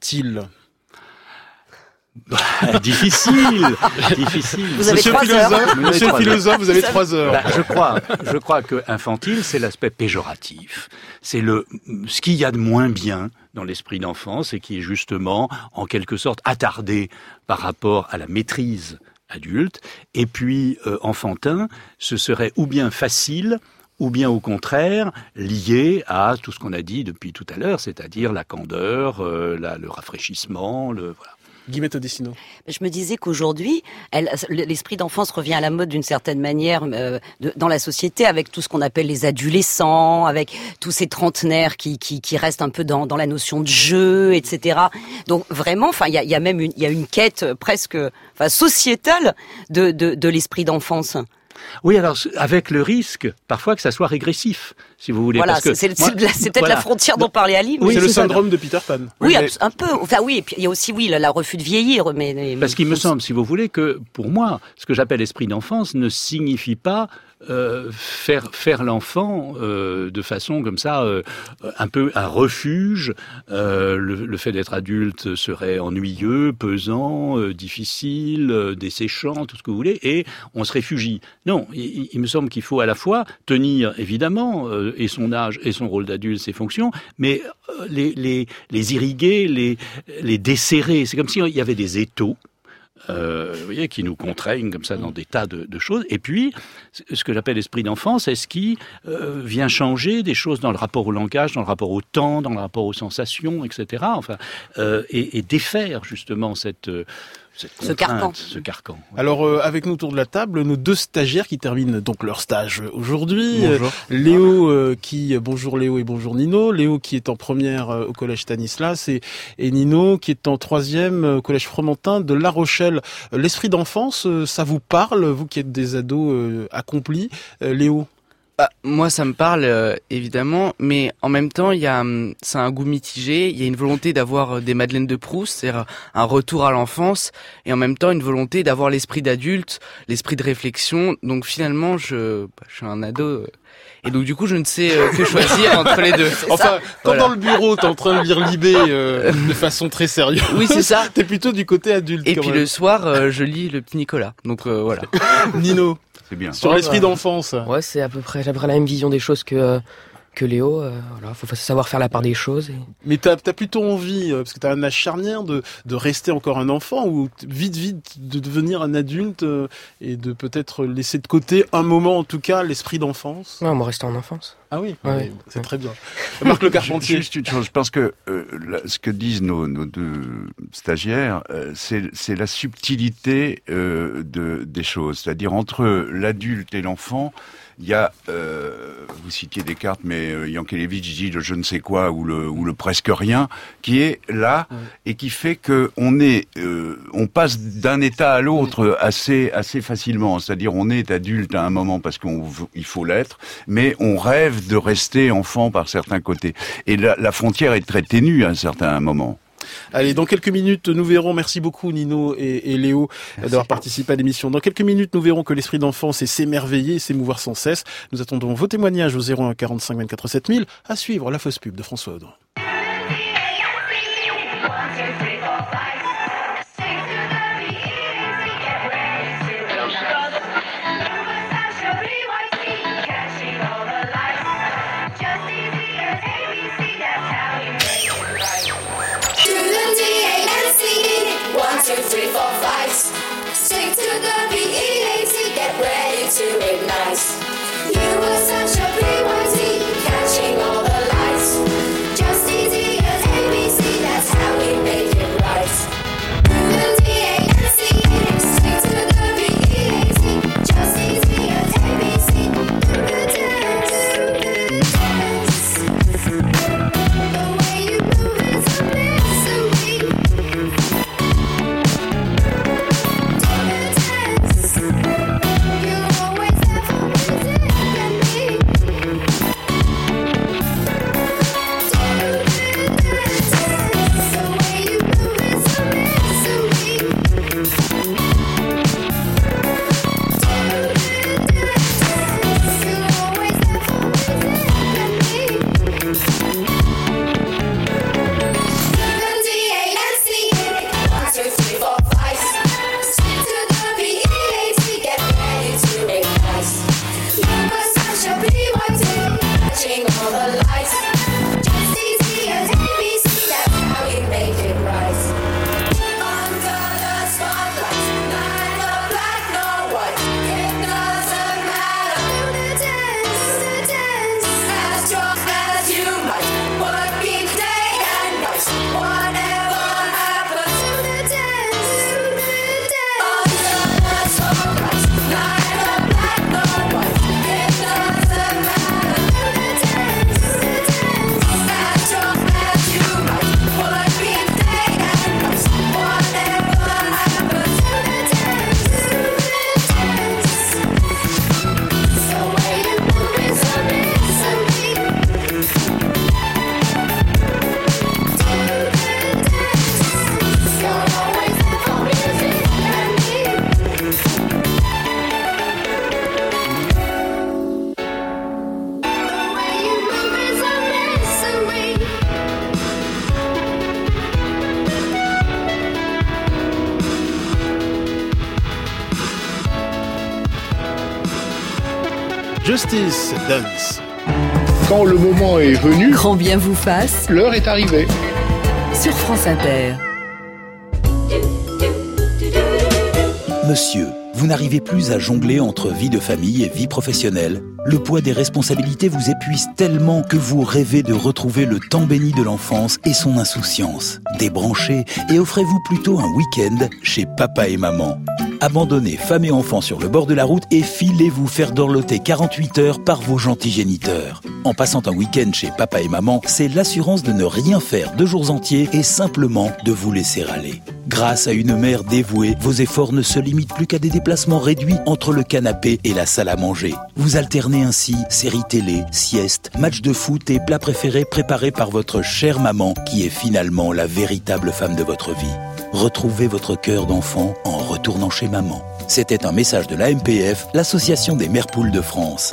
S2: Bah, difficile, difficile.
S7: Vous avez
S1: Monsieur
S7: trois
S1: philosophe,
S7: heures.
S1: Monsieur le philosophe, vous avez trois heures.
S2: Bah, je crois, je crois que infantile, c'est l'aspect péjoratif. C'est le, ce qu'il y a de moins bien dans l'esprit d'enfance et qui est justement, en quelque sorte, attardé par rapport à la maîtrise adulte. Et puis, euh, enfantin, ce serait ou bien facile, ou bien au contraire lié à tout ce qu'on a dit depuis tout à l'heure, c'est-à-dire la candeur, euh, la, le rafraîchissement, le voilà.
S1: Guillemette Odessino.
S7: Je me disais qu'aujourd'hui, elle, l'esprit d'enfance revient à la mode d'une certaine manière euh, de, dans la société, avec tout ce qu'on appelle les adolescents, avec tous ces trentenaires qui, qui, qui restent un peu dans, dans la notion de jeu, et cetera. Donc vraiment, enfin, il y a, y a même une, il y a une quête presque, enfin, sociétale de, de, de l'esprit d'enfance.
S2: Oui, alors avec le risque parfois que ça soit régressif, si vous voulez.
S7: Voilà,
S2: parce que
S7: c'est, c'est,
S2: moi,
S7: c'est, c'est peut-être
S2: voilà.
S7: la frontière dont parlait Ali.
S1: Oui, c'est, c'est le
S7: ça.
S1: syndrome de Peter Pan.
S7: Oui,
S1: mais...
S7: un peu. Enfin oui, et puis il y a aussi oui la, la refus de vieillir, mais, mais
S2: parce qu'il me semble, si vous voulez, que pour moi, ce que j'appelle esprit d'enfance ne signifie pas euh, faire faire l'enfant euh, de façon comme ça, euh, un peu un refuge. Euh, le, le fait d'être adulte serait ennuyeux, pesant, euh, difficile, euh, desséchant, tout ce que vous voulez, et on se réfugie. Non, il, il me semble qu'il faut à la fois tenir évidemment euh, et son âge et son rôle d'adulte, ses fonctions, mais euh, les, les les irriguer, les les desserrer. C'est comme s'il y avait des étaux. Euh, vous voyez, qui nous contraignent comme ça dans des tas de, de choses. Et puis, ce que j'appelle l'esprit d'enfance, c'est ce qui euh, vient changer des choses dans le rapport au langage, dans le rapport au temps, dans le rapport aux sensations, et cetera. Enfin, euh, et, et défaire justement cette Cette
S7: ce carcan.
S2: Ce carcan. Ouais.
S1: Alors, euh, avec nous autour de la table, nos deux stagiaires qui terminent donc leur stage aujourd'hui.
S13: Bonjour.
S1: Euh, Léo, euh, qui, bonjour Léo et bonjour Nino. Léo qui est en première euh, au collège Stanislas et, et Nino qui est en troisième euh, au collège Fromentin de La Rochelle. Euh, l'esprit d'enfance, euh, ça vous parle, vous qui êtes des ados euh, accomplis. Euh, Léo?
S4: Bah, moi, ça me parle, euh, évidemment, mais en même temps, il y a, c'est un goût mitigé. Il y a une volonté d'avoir des Madeleines de Proust, c'est-à-dire un retour à l'enfance, et en même temps, une volonté d'avoir l'esprit d'adulte, l'esprit de réflexion. Donc, finalement, je, bah, je suis un ado, euh, et donc, du coup, je ne sais euh, que choisir entre les deux.
S1: Enfin, quand
S4: voilà.
S1: dans le bureau, t'es en train de lire Libé euh, de façon très sérieuse.
S4: Oui, c'est ça.
S1: T'es plutôt du côté adulte.
S4: Et
S1: quand
S4: puis
S1: même.
S4: le soir, euh, je lis le Petit Nicolas. Donc, euh, voilà.
S1: Nino.
S6: C'est bien.
S1: Sur l'esprit d'enfance.
S5: Ouais, c'est à peu près, j'ai à peu près la même vision des choses que que Léo. Euh, voilà, faut savoir faire la part des choses. Et...
S1: Mais t'as t'as plutôt envie, euh, parce que t'as un âge charnière, de de rester encore un enfant ou vite vite de devenir un adulte euh, et de peut-être laisser de côté un moment en tout cas l'esprit d'enfance.
S5: Non, moi rester en enfance.
S1: Ah oui,
S5: ouais,
S1: ouais, c'est ouais. très bien. Marc Le Carpentier.
S6: Juste une chose, je pense que euh, la, ce que disent nos, nos deux stagiaires, euh, c'est, c'est la subtilité euh, de, des choses. C'est-à-dire entre l'adulte et l'enfant, il y a, euh, vous citiez Descartes, mais euh, Yankelevitch dit le je ne sais quoi ou le, ou le presque rien, qui est là ouais. et qui fait que on est, euh, on passe d'un état à l'autre assez, assez facilement. C'est-à-dire on est adulte à un moment parce qu'on il faut l'être, mais on rêve de rester enfant par certains côtés. Et la, la frontière est très ténue à un certain moment.
S1: Allez, dans quelques minutes, nous verrons, merci beaucoup Nino et, et Léo merci. d'avoir participé à l'émission. Dans quelques minutes, nous verrons que l'esprit d'enfant, c'est s'émerveiller et s'émouvoir sans cesse. Nous attendons vos témoignages au zéro un quarante-cinq vingt-quatre sept mille. À suivre, la fausse pub de François Audran.
S22: Two, three, four, five. Stick to the B E A T, get ready to ignite.
S1: Justice Dance.
S8: Quand le moment est venu,
S3: Grand bien vous fasse,
S8: l'heure est arrivée.
S3: sur France Inter.
S10: Monsieur, vous n'arrivez plus à jongler entre vie de famille et vie professionnelle. Le poids des responsabilités vous épuise tellement que vous rêvez de retrouver le temps béni de l'enfance et son insouciance. Débranchez et offrez-vous plutôt un week-end chez papa et maman. Abandonnez femme et enfants sur le bord de la route et filez-vous faire dorloter quarante-huit heures par vos gentils géniteurs. En passant un week-end chez papa et maman, c'est l'assurance de ne rien faire deux jours entiers et simplement de vous laisser aller. Grâce à une mère dévouée, vos efforts ne se limitent plus qu'à des déplacements réduits entre le canapé et la salle à manger. Vous alternez ainsi séries télé, siestes, matchs de foot et plats préférés préparés par votre chère maman qui est finalement la véritable femme de votre vie. Retrouvez votre cœur d'enfant en retournant chez maman. C'était un message de l'A M P F, l'Association des mères poules de France.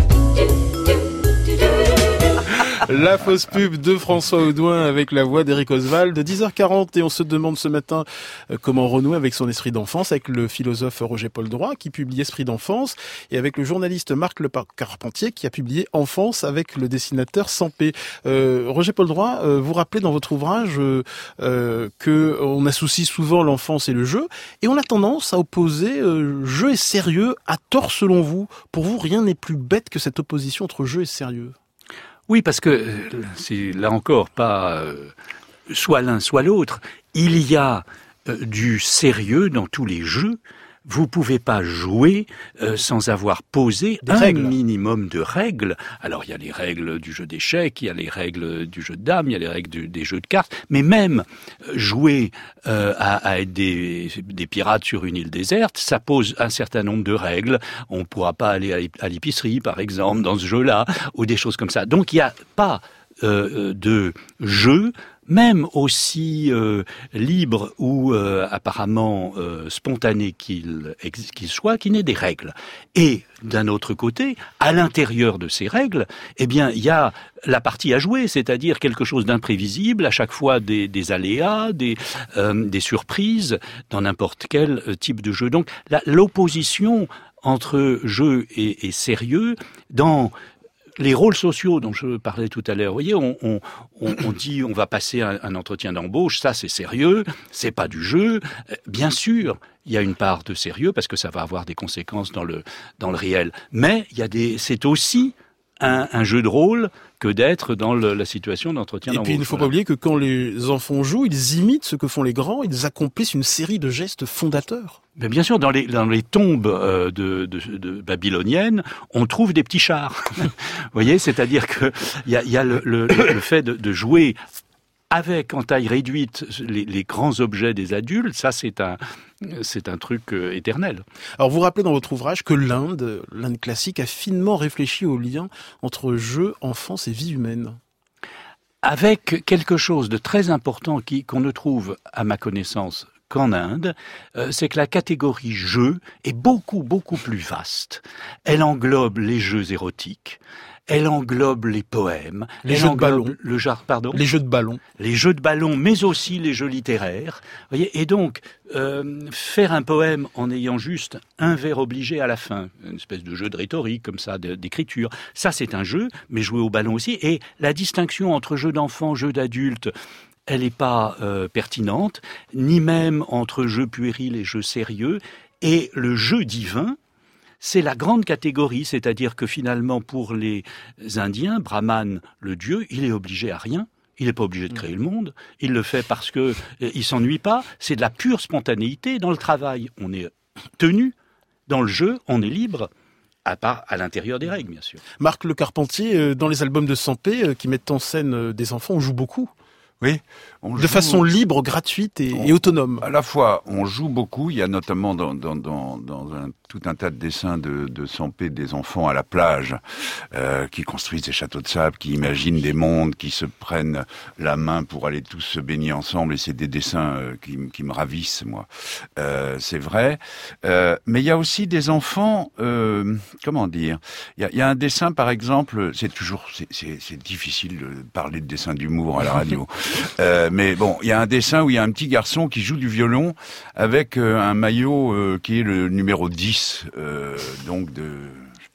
S1: La fausse pub de François Audouin avec la voix d'Éric Oswald de dix heures quarante et on se demande ce matin comment renouer avec son esprit d'enfance avec le philosophe Roger Poldroy qui publie Esprit d'enfance et avec le journaliste Marc Le Carpentier qui a publié Enfance avec le dessinateur Sampé. Euh, Roger Poldroy, euh, vous rappelez dans votre ouvrage euh, que on associe souvent l'enfance et le jeu et on a tendance à opposer euh, jeu et sérieux à tort selon vous. Pour vous, rien n'est plus bête que cette opposition entre jeu et sérieux.
S2: Oui, parce que c'est là encore pas euh, soit l'un soit l'autre. Il y a euh, du sérieux dans tous les jeux. Vous pouvez pas jouer euh, sans avoir posé
S1: des
S2: un
S1: règles.
S2: minimum de règles. Alors il y a les règles du jeu d'échecs, il y a les règles du jeu de dames, il y a les règles du, des jeux de cartes. Mais même jouer euh, à, à être des, des pirates sur une île déserte, ça pose un certain nombre de règles. On ne pourra pas aller à l'épicerie, par exemple, dans ce jeu-là, ou des choses comme ça. Donc il n'y a pas euh, de jeu même aussi euh, libre ou euh, apparemment euh, spontané qu'il, qu'il soit, qui n'ait des règles. Et d'un autre côté, à l'intérieur de ces règles, eh bien, il y a la partie à jouer, c'est-à-dire quelque chose d'imprévisible, à chaque fois des, des aléas, des, euh, des surprises, dans n'importe quel type de jeu. Donc, la, l'opposition entre jeu et, et sérieux, dans les rôles sociaux dont je parlais tout à l'heure, vous voyez, on, on, on dit on va passer un, un entretien d'embauche, ça c'est sérieux, c'est pas du jeu. Bien sûr, il y a une part de sérieux parce que ça va avoir des conséquences dans le dans le réel. Mais il y a des, c'est aussi un, un jeu de rôle que d'être dans le, la situation d'entretien d'embauche.
S1: Et puis il ne faut pas oublier que quand les enfants jouent, ils imitent ce que font les grands, ils accomplissent une série de gestes fondateurs.
S2: Mais bien sûr, dans les, dans les tombes euh, de, de, de babyloniennes, on trouve des petits chars. Vous voyez, c'est-à-dire que il y a, y a le, le, le fait de, de jouer avec en taille réduite les, les grands objets des adultes, ça c'est un c'est un truc euh, éternel.
S1: Alors vous rappelez dans votre ouvrage que l'Inde, l'Inde classique, a finement réfléchi au lien entre jeu, enfance et vie humaine.
S2: Avec quelque chose de très important qui qu'on ne trouve, à ma connaissance, qu'en Inde, euh, c'est que la catégorie jeu est beaucoup, beaucoup plus vaste. Elle englobe les jeux érotiques, elle englobe les poèmes,
S1: les
S2: elle
S1: jeux de ballon,
S2: le genre, pardon,
S1: les jeux de ballon,
S2: les jeux de ballon, mais aussi les jeux littéraires. Vous voyez, et donc euh, faire un poème en ayant juste un vers obligé à la fin, une espèce de jeu de rhétorique comme ça, d'écriture, ça c'est un jeu, mais jouer au ballon aussi. Et la distinction entre jeu d'enfant, jeu d'adulte, elle n'est pas euh, pertinente, ni même entre jeu puéril et jeu sérieux. Et le jeu divin, c'est la grande catégorie, c'est-à-dire que finalement pour les Indiens, Brahman, le dieu, il est obligé à rien. Il n'est pas obligé de créer le monde. Il le fait parce que euh, il s'ennuie pas. C'est de la pure spontanéité. Dans le travail, on est tenu. Dans le jeu, on est libre. À part à l'intérieur des règles, bien sûr.
S1: Marc Le Carpentier, dans les albums de Sampé, qui mettent en scène des enfants, on joue beaucoup.
S6: Oui, on
S1: de
S6: joue,
S1: façon libre, gratuite et,
S6: on,
S1: et autonome.
S6: À la fois, on joue beaucoup. Il y a notamment dans, dans, dans, dans un, tout un tas de dessins de, de Sampé des enfants à la plage euh, qui construisent des châteaux de sable, qui imaginent des mondes, qui se prennent la main pour aller tous se baigner ensemble. Et c'est des dessins euh, qui, qui me ravissent, moi. Euh, c'est vrai. Euh, mais il y a aussi des enfants. Euh, comment dire ? Il y a, il y a un dessin, par exemple. C'est toujours, c'est, c'est, c'est difficile de parler de dessin d'humour à la radio. Euh, mais bon, il y a un dessin où il y a un petit garçon qui joue du violon avec euh, un maillot euh, qui est le numéro dix, euh, donc de, je sais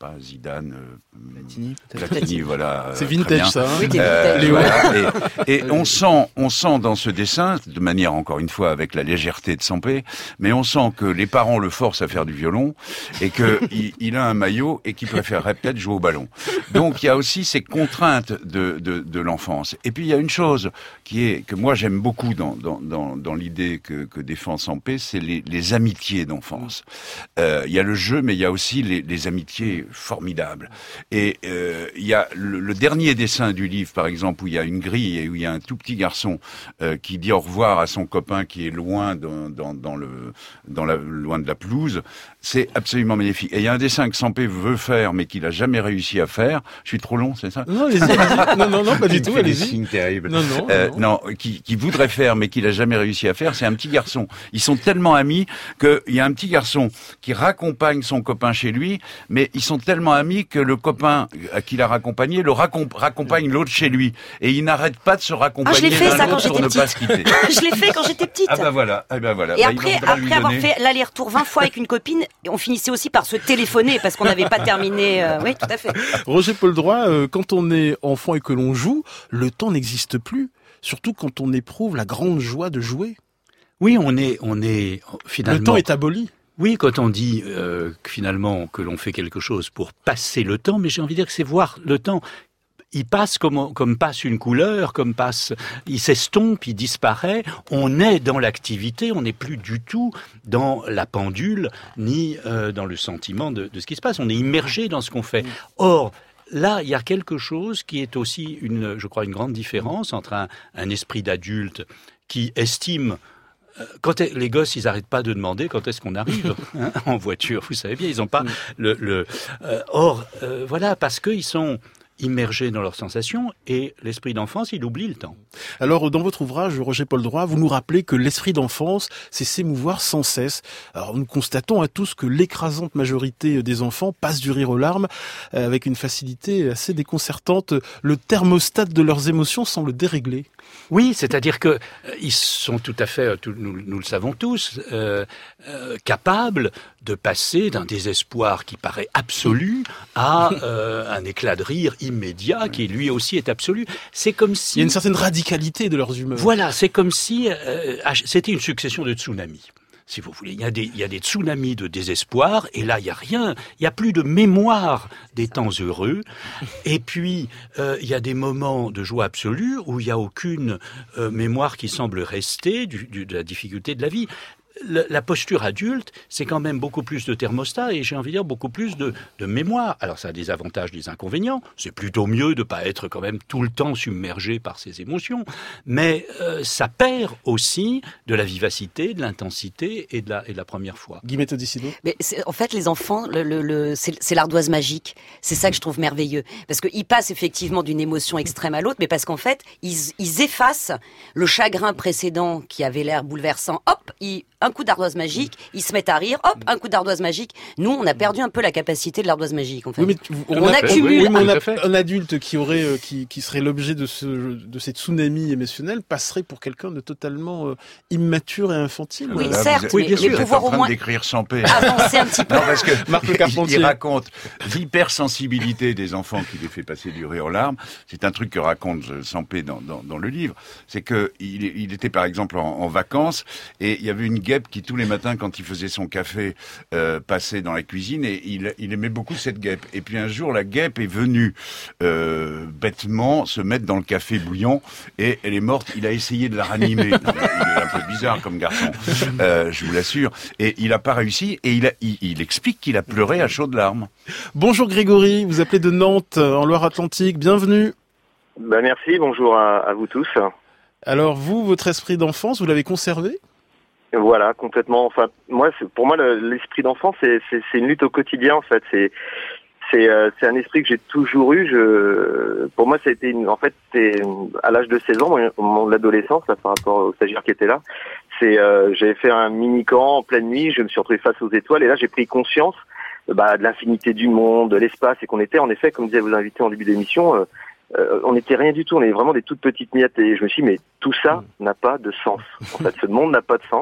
S6: pas, Zidane, euh,
S4: Platini, peut-être.
S6: Platini, voilà.
S1: C'est
S6: euh,
S1: vintage,
S6: très bien.
S1: ça, hein.
S7: Oui, t'es
S6: Euh,
S7: vintage.
S6: voilà, et, et on sent, on sent dans ce dessin, de manière encore une fois avec la légèreté de Sampé, mais on sent que les parents le forcent à faire du violon et que il, il a un maillot et qu'il préférerait peut-être jouer au ballon. Donc il y a aussi ces contraintes de, de, de l'enfance. Et puis il y a une chose qui est que moi j'aime beaucoup dans dans dans, dans l'idée que, que défend Sampé, c'est les, les amitiés d'enfance. Euh, il y a le jeu, mais il y a aussi les, les amitiés formidables. Et euh, il y a le, le dernier dessin du livre, par exemple, où il y a une grille et où il y a un tout petit garçon euh, qui dit au revoir à son copain qui est loin dans, dans, dans le dans la loin de la pelouse. C'est absolument magnifique. Et il y a un dessin que Sampé veut faire, mais qu'il a jamais réussi à faire. Je suis trop long, c'est ça?
S1: Non, allez-y, allez-y. Non, non, non, pas du tout, allez-y.
S6: Signe terrible.
S1: Non, non,
S6: euh,
S1: non.
S6: non, qui, qui voudrait faire, mais qu'il a jamais réussi à faire. C'est un petit garçon. Ils sont tellement amis qu'il y a un petit garçon qui raccompagne son copain chez lui, mais ils sont tellement amis que le copain à qui l'a raccompagné le raccom- raccompagne l'autre chez lui. Et ils n'arrêtent pas de se
S7: Ah, je
S6: raccompagner
S7: l'ai fait
S6: l'un
S7: ça quand
S6: l'autre pour
S7: j'étais
S6: ne pas se
S7: petite.
S6: quitter.
S7: Je l'ai fait quand j'étais petite.
S6: Ah bah voilà, ah bah voilà.
S7: Et
S6: Bah,
S7: après,
S6: il faudra lui
S7: après avoir
S6: donner.
S7: fait l'aller-retour vingt fois avec une copine, on finissait aussi par se téléphoner parce qu'on n'avait pas terminé. euh, Oui, tout à fait.
S1: Roger Paul Droit, euh, quand on est enfant et que l'on joue, le temps n'existe plus. Surtout quand on éprouve la grande joie de jouer.
S2: Oui, on est, on est finalement.
S1: Le temps est aboli.
S2: Oui, quand on dit euh, que finalement que l'on fait quelque chose pour passer le temps, mais j'ai envie de dire que c'est voir le temps. Il passe comme, comme passe une couleur, comme passe, il s'estompe, il disparaît. On est dans l'activité, on n'est plus du tout dans la pendule, ni euh, dans le sentiment de, de ce qui se passe. On est immergé dans ce qu'on fait. Or, là, il y a quelque chose qui est aussi, une, je crois, une grande différence entre un, un esprit d'adulte qui estime. Quand les gosses, ils n'arrêtent pas de demander quand est-ce qu'on arrive hein, en voiture. Vous savez bien, ils n'ont pas le. le euh, or, euh, voilà, parce qu'ils sont immergés dans leurs sensations et l'esprit d'enfance, il oublie le temps.
S1: Alors, dans votre ouvrage, Roger Paul Droit, vous nous rappelez que l'esprit d'enfance, c'est s'émouvoir sans cesse. Alors, nous constatons à tous que l'écrasante majorité des enfants passent du rire aux larmes euh, avec une facilité assez déconcertante. Le thermostat de leurs émotions semble déréglé.
S2: Oui, c'est-à-dire que euh, ils sont tout à fait, tout, nous, nous le savons tous, euh, euh, capables de passer d'un désespoir qui paraît absolu à euh, un éclat de rire immédiat qui lui aussi est absolu. C'est comme si...
S1: Il y a une certaine radicalité de leurs humeurs.
S2: Voilà, c'est comme si euh, c'était une succession de tsunamis. Si vous voulez, il y a des, il y a des tsunamis de désespoir, et là, il y a rien, il y a plus de mémoire des temps heureux, et puis, euh, il y a des moments de joie absolue où il n'y a aucune euh, mémoire qui semble rester du, du, de la difficulté de la vie. La posture adulte, c'est quand même beaucoup plus de thermostat et j'ai envie de dire beaucoup plus de, de mémoire. Alors ça a des avantages, des inconvénients. C'est plutôt mieux de ne pas être quand même tout le temps submergé par ses émotions. Mais euh, ça perd aussi de la vivacité, de l'intensité et de la, et de la première fois.
S1: Guillemette Odissino.
S7: Mais c'est, en fait, les enfants, le, le, le, c'est, c'est l'ardoise magique. C'est ça que je trouve merveilleux. Parce qu'ils passent effectivement d'une émotion extrême à l'autre, mais parce qu'en fait, ils, ils effacent le chagrin précédent qui avait l'air bouleversant. Hop, ils... un coup d'ardoise magique, ils se mettent à rire, hop, un coup d'ardoise magique. Nous, on a perdu un peu la capacité de l'ardoise magique, en fait.
S1: Oui, mais on,
S7: on
S1: a,
S7: accumule.
S1: Oui, mais on a, un adulte qui aurait, euh, qui, qui serait l'objet de ce, de ces tsunamis émotionnels passerait pour quelqu'un de totalement euh, immature et infantile.
S7: Oui,
S6: là,
S7: certes,
S6: vous êtes,
S7: oui, mais,
S6: vous
S7: mais
S6: êtes
S7: pouvoir
S6: en train
S7: au moins
S6: de décrire Sampé.
S7: avancer un petit peu.
S6: Non, parce que
S1: Marc Le Carpentier.
S6: il raconte l'hypersensibilité des enfants qui les fait passer du rire aux larmes. C'est un truc que raconte Sampé dans, dans, dans le livre. C'est que il, il était par exemple en, en vacances et il y avait une guêpe qui tous les matins, quand il faisait son café, euh, passait dans la cuisine et il, il aimait beaucoup cette guêpe. Et puis un jour, la guêpe est venue euh, bêtement se mettre dans le café bouillant et elle est morte. Il a essayé de la ranimer. Il est un peu bizarre comme garçon, euh, je vous l'assure. Et il n'a pas réussi et il, a, il, il explique qu'il a pleuré à chaudes larmes.
S1: Bonjour Grégory, vous appelez de Nantes, en Loire-Atlantique. Bienvenue.
S9: Ben merci, bonjour à, à vous tous.
S1: Alors vous, votre esprit d'enfance, vous l'avez conservé ?
S9: Voilà, complètement. Enfin, moi, c'est, pour moi, le, l'esprit d'enfant, c'est, c'est, c'est une lutte au quotidien, en fait. C'est, c'est, euh, c'est un esprit que j'ai toujours eu. Je, pour moi, ça a été, une, en fait, c'est à l'âge de seize ans, au moment de l'adolescence, là, par rapport aux stagiaires qui étaient là. C'est, euh, j'avais fait un mini camp en pleine nuit. Je me suis retrouvé face aux étoiles, et là, j'ai pris conscience, bah, de l'infinité du monde, de l'espace, et qu'on était, en effet, comme disaient vos invités en début d'émission. Euh, Euh, on n'était rien du tout, on est vraiment des toutes petites miettes et je me suis dit mais tout ça n'a pas de sens. En fait, ce monde n'a pas de sens.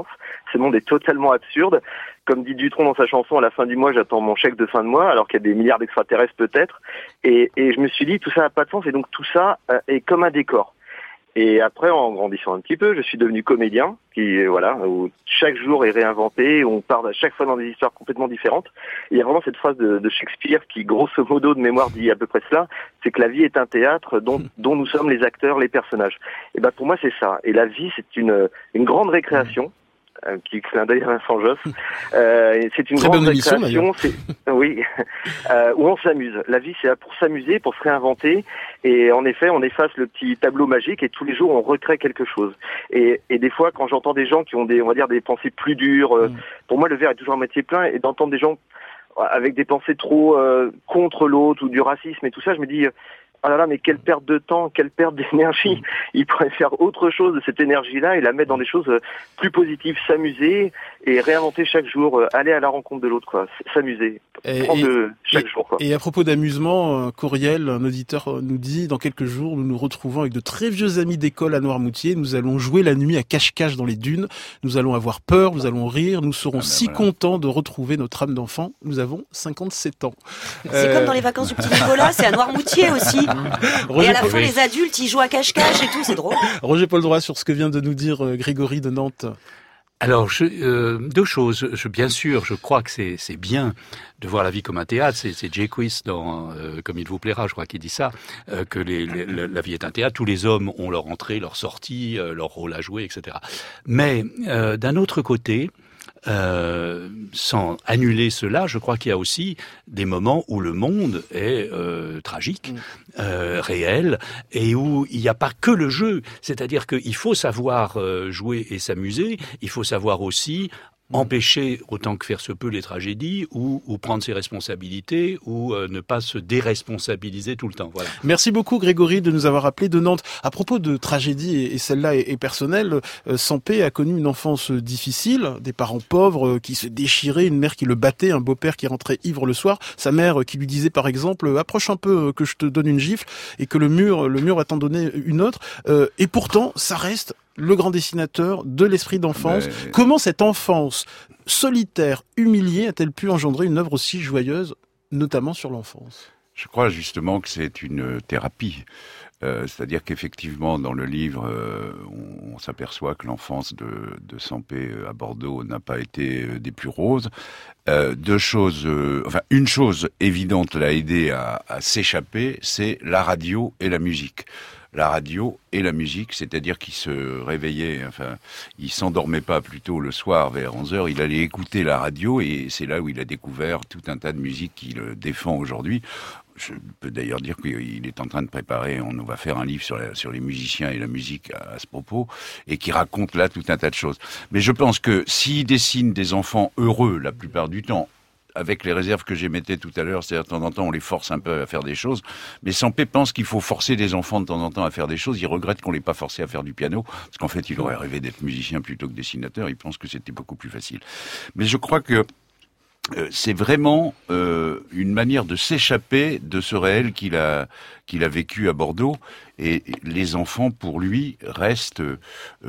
S9: ce monde est totalement absurde. Comme dit Dutronc dans sa chanson, à la fin du mois, j'attends mon chèque de fin de mois, alors qu'il y a des milliards d'extraterrestres peut-être. Et, et je me suis dit, tout ça n'a pas de sens, et donc tout ça euh, est comme un décor. Et après, en grandissant un petit peu, je suis devenu comédien, qui voilà, où chaque jour est réinventé, où on part à chaque fois dans des histoires complètement différentes. Et il y a vraiment cette phrase de, de Shakespeare qui, grosso modo, de mémoire, dit à peu près cela, c'est que la vie est un théâtre dont, dont nous sommes les acteurs, les personnages. Et ben pour moi, c'est ça. Et la vie, c'est une, une grande récréation. Un petit clin d'œil à Vincent Josse. Euh, c'est une
S1: Très
S9: grande
S1: bonne émission,
S9: récréation, c'est, oui, euh, où on s'amuse. La vie, c'est là pour s'amuser, pour se réinventer. Et en effet, on efface le petit tableau magique et tous les jours, on recrée quelque chose. Et, et des fois, quand j'entends des gens qui ont des, on va dire, des pensées plus dures, euh, mm. pour moi, le verre est toujours à moitié plein. Et d'entendre des gens avec des pensées trop euh, contre l'autre ou du racisme et tout ça, je me dis... Euh, oh là là, mais quelle perte de temps, quelle perte d'énergie. Il pourrait faire autre chose de cette énergie-là et la mettre dans des choses plus positives, s'amuser et réinventer chaque jour, aller à la rencontre de l'autre, quoi. S'amuser, prendre de chaque
S1: et,
S9: jour, quoi.
S1: Et à propos d'amusement, Courriel, un auditeur, nous dit, dans quelques jours, nous nous retrouvons avec de très vieux amis d'école à Noirmoutier. Nous allons jouer la nuit à cache-cache dans les dunes. Nous allons avoir peur, nous allons rire. Nous serons ah ben si voilà. contents de retrouver notre âme d'enfant. Nous avons cinquante-sept ans.
S7: C'est euh... comme dans les vacances du petit Nicolas, c'est à Noirmoutier aussi. Roger et à la fin, Paul... les adultes, ils jouent à cache-cache et tout, c'est drôle.
S1: Roger Paul Droit, sur ce que vient de nous dire euh, Grégory de Nantes.
S2: Alors, je, euh, deux choses. Je, bien sûr, je crois que c'est, c'est bien de voir la vie comme un théâtre. C'est, c'est Jay Quiz dans euh, Comme il vous plaira, je crois qu'il dit ça, euh, que les, les, la vie est un théâtre. Tous les hommes ont leur entrée, leur sortie, euh, leur rôle à jouer, et cetera. Mais euh, d'un autre côté, Euh, sans annuler cela, je crois qu'il y a aussi des moments où le monde est euh, tragique, euh, réel, et où il n'y a pas que le jeu. C'est-à-dire qu'il faut savoir euh, jouer et s'amuser, il faut savoir aussi empêcher autant que faire se peut les tragédies ou, ou prendre ses responsabilités ou euh, ne pas se déresponsabiliser tout le temps. Voilà.
S1: Merci beaucoup Grégory de nous avoir appelé de Nantes. À propos de tragédie, et, et celle-là est, est personnelle, euh, Sampé a connu une enfance difficile, des parents pauvres euh, qui se déchiraient, une mère qui le battait, un beau-père qui rentrait ivre le soir, sa mère euh, qui lui disait par exemple « approche un peu euh, que je te donne une gifle » et que le mur, le mur va t'en donner une autre. Euh, et pourtant, ça reste le grand dessinateur de l'esprit d'enfance. Mais... Comment cette enfance solitaire, humiliée, a-t-elle pu engendrer une œuvre aussi joyeuse, notamment sur l'enfance ?
S6: Je crois justement que c'est une thérapie. Euh, c'est-à-dire qu'effectivement, dans le livre, euh, on, on s'aperçoit que l'enfance de, de Sampé à Bordeaux n'a pas été euh, des plus roses. Euh, deux choses, euh, enfin une chose évidente l'a aidé à, à s'échapper, c'est la radio et la musique. La radio et la musique, c'est-à-dire qu'il se réveillait, enfin, il s'endormait pas plutôt le soir vers onze heures, il allait écouter la radio et c'est là où il a découvert tout un tas de musique qu'il défend aujourd'hui. Je peux d'ailleurs dire qu'il est en train de préparer, on va faire un livre sur, la, sur les musiciens et la musique à, à ce propos, et qui raconte là tout un tas de choses. Mais je pense que s'il dessine des enfants heureux la plupart du temps, avec les réserves que j'émettais tout à l'heure, c'est-à-dire de temps en temps on les force un peu à faire des choses, mais Sampé pense qu'il faut forcer des enfants de temps en temps à faire des choses, il regrette qu'on l'ait pas forcé à faire du piano, parce qu'en fait il aurait rêvé d'être musicien plutôt que dessinateur, il pense que c'était beaucoup plus facile. Mais je crois que Euh, c'est vraiment euh, une manière de s'échapper de ce réel qu'il a qu'il a vécu à Bordeaux, et les enfants pour lui restent euh,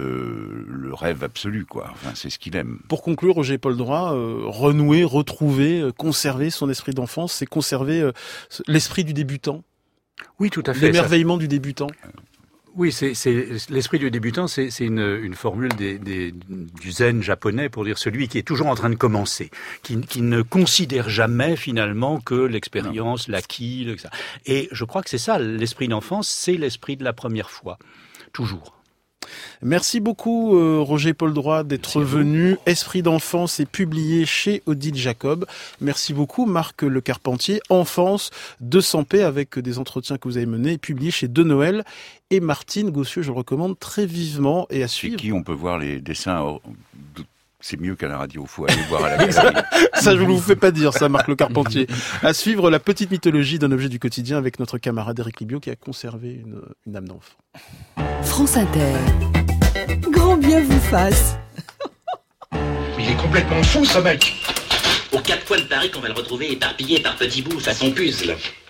S6: le rêve absolu, quoi. Enfin, c'est ce qu'il aime.
S1: Pour conclure, Roger Paul Droit, euh, renouer, retrouver, euh, conserver son esprit d'enfance, c'est conserver euh, l'esprit du débutant.
S2: Oui, tout à fait.
S1: L'émerveillement du débutant.
S2: Oui, c'est, c'est l'esprit du débutant, c'est, c'est une, une formule des, des, du zen japonais pour dire celui qui est toujours en train de commencer, qui, qui ne considère jamais finalement que l'expérience, non. l'acquis, le, et je crois que c'est ça, l'esprit d'enfance, c'est l'esprit de la première fois, toujours.
S1: Merci beaucoup euh, Roger Paul Droit d'être venu. Esprit d'enfance est publié chez Odile Jacob. Merci beaucoup Marc Le Carpentier. Enfance de Sampé avec des entretiens que vous avez menés, publié chez De Noël. Et Martine Gossieux, je le recommande très vivement et à suivre.
S6: Chez qui on peut voir les dessins. C'est mieux qu'à la radio, faut aller voir à la galerie.
S1: Ça, je ne vous fais pas dire, ça, Marc Le Carpentier. À suivre la petite mythologie d'un objet du quotidien avec notre camarade Éric Libio qui a conservé une, une âme d'enfant.
S3: France Inter. Grand bien vous fasse.
S11: Mais il est complètement fou, ce mec.
S12: Aux quatre coins de Paris qu'on va le retrouver éparpillé par petits bouts façon puzzle.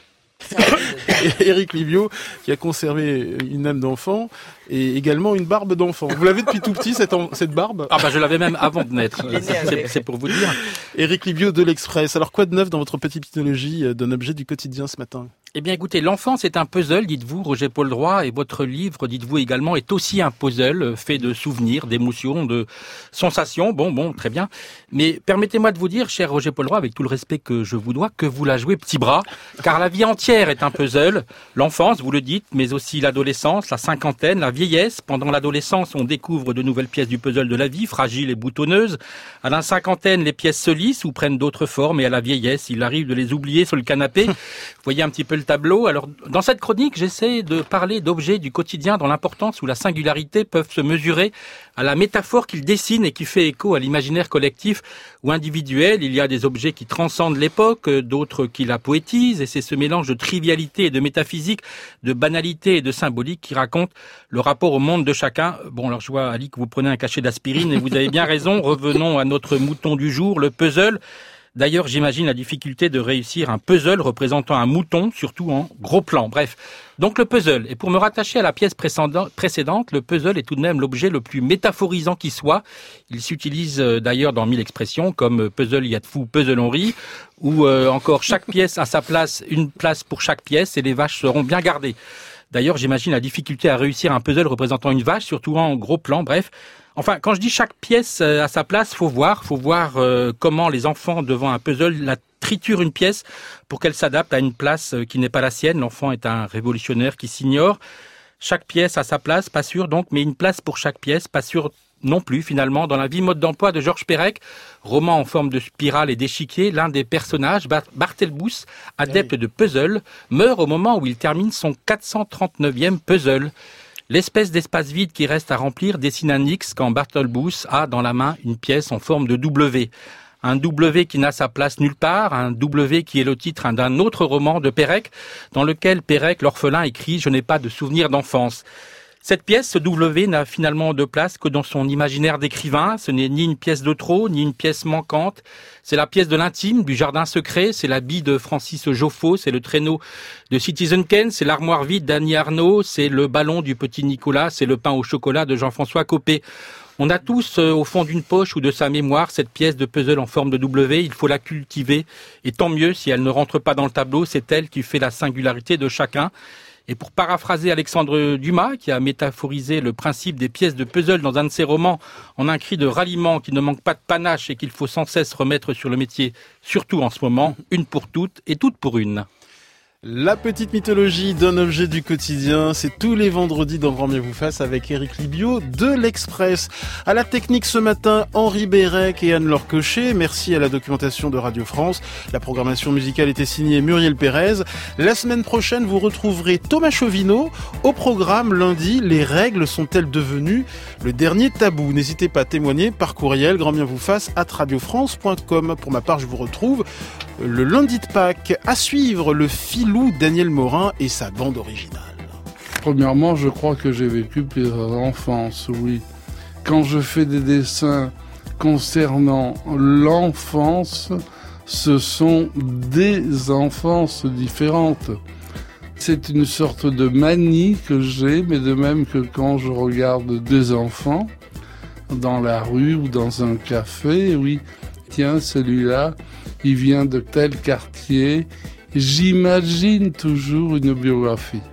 S1: Éric Libio, qui a conservé une âme d'enfant et également une barbe d'enfant. Vous l'avez depuis tout petit, cette, en, cette barbe?
S20: Ah bah je l'avais même avant de naître, c'est, c'est pour vous dire.
S1: Éric Libio de l'Express. Alors quoi de neuf dans votre petite mythologie d'un objet du quotidien ce matin?
S20: Eh bien écoutez, l'enfance est un puzzle, dites-vous, Roger-Paul Droit, et votre livre, dites-vous également, est aussi un puzzle fait de souvenirs, d'émotions, de sensations. Bon, bon, très bien. Mais permettez-moi de vous dire, cher Roger-Paul Droit, avec tout le respect que je vous dois, que vous la jouez petit bras, car la vie entière est un puzzle. L'enfance, vous le dites, mais aussi l'adolescence, la cinquantaine, la vieillesse. Pendant l'adolescence, on découvre de nouvelles pièces du puzzle de la vie, fragiles et boutonneuses. À la cinquantaine, les pièces se lissent ou prennent d'autres formes, et à la vieillesse, il arrive de les oublier sur le canapé. Vous voyez un petit peu le tableau. Alors, dans cette chronique, j'essaie de parler d'objets du quotidien dont l'importance ou la singularité peuvent se mesurer à la métaphore qu'ils dessinent et qui fait écho à l'imaginaire collectif ou individuel. Il y a des objets qui transcendent l'époque, d'autres qui la poétisent, et c'est ce mélange de trivialité et de métaphysique, de banalité et de symbolique qui raconte le rapport au monde de chacun. Bon, alors je vois, Ali, que vous prenez un cachet d'aspirine, et vous avez bien raison. Revenons à notre mouton du jour, le puzzle. D'ailleurs, j'imagine la difficulté de réussir un puzzle représentant un mouton, surtout en gros plan. Bref, donc le puzzle. Et pour me rattacher à la pièce précédente, le puzzle est tout de même l'objet le plus métaphorisant qui soit. Il s'utilise d'ailleurs dans mille expressions, comme puzzle y a de fou, puzzle on rit, ou euh, encore chaque pièce a sa place, une place pour chaque pièce, et les vaches seront bien gardées. D'ailleurs, j'imagine la difficulté à réussir un puzzle représentant une vache, surtout en gros plan, bref. Enfin, quand je dis chaque pièce à sa place, faut voir, faut voir euh, comment les enfants devant un puzzle la triturent une pièce pour qu'elle s'adapte à une place qui n'est pas la sienne. L'enfant est un révolutionnaire qui s'ignore. Chaque pièce a sa place, pas sûr donc, mais une place pour chaque pièce, pas sûr non plus finalement. Dans La vie mode d'emploi de Georges Perec, roman en forme de spirale et d'échiquier, l'un des personnages, Bar- Barthelbous, adepte de puzzle, meurt au moment où il termine son quatre cent trente-neuvième puzzle. L'espèce d'espace vide qui reste à remplir dessine un X quand Barthelbous a dans la main une pièce en forme de W. Un W qui n'a sa place nulle part, un W qui est le titre d'un autre roman de Perec, dans lequel Perec, l'orphelin, écrit « Je n'ai pas de souvenir d'enfance ». Cette pièce, ce W, n'a finalement de place que dans son imaginaire d'écrivain. Ce n'est ni une pièce de trop, ni une pièce manquante. C'est la pièce de l'intime, du jardin secret. C'est la bille de Francis Joffo. C'est le traîneau de Citizen Kane. C'est l'armoire vide d'Annie Arnaud. C'est le ballon du petit Nicolas. C'est le pain au chocolat de Jean-François Copé. On a tous, euh, au fond d'une poche ou de sa mémoire, cette pièce de puzzle en forme de W. Il faut la cultiver. Et tant mieux si elle ne rentre pas dans le tableau. C'est elle qui fait la singularité de chacun. Et pour paraphraser Alexandre Dumas, qui a métaphorisé le principe des pièces de puzzle dans un de ses romans en un cri de ralliement qui ne manque pas de panache et qu'il faut sans cesse remettre sur le métier, surtout en ce moment, une pour toutes et toutes pour une.
S1: La petite mythologie d'un objet du quotidien, c'est tous les vendredis dans Grand Bien vous fasse avec Éric Libio de l'Express. À la technique ce matin, Henri Bérec et Anne-Laure Cochet. Merci à la documentation de Radio France. La programmation musicale était signée Muriel Pérez. La semaine prochaine, vous retrouverez Thomas Chauvineau. Au programme, lundi, les règles sont-elles devenues le dernier tabou? N'hésitez pas à témoigner par courriel grand bien vous fasse arobase radiofrance point com. Pour ma part, je vous retrouve le lundi de Pâques. À suivre, le filou Daniel Morin et sa bande originale.
S12: Premièrement, je crois que j'ai vécu plusieurs enfances, oui. Quand je fais des dessins concernant l'enfance, ce sont des enfances différentes. C'est une sorte de manie que j'ai, mais de même que quand je regarde des enfants dans la rue ou dans un café, oui, tiens, celui-là, il vient de tel quartier. J'imagine toujours une biographie.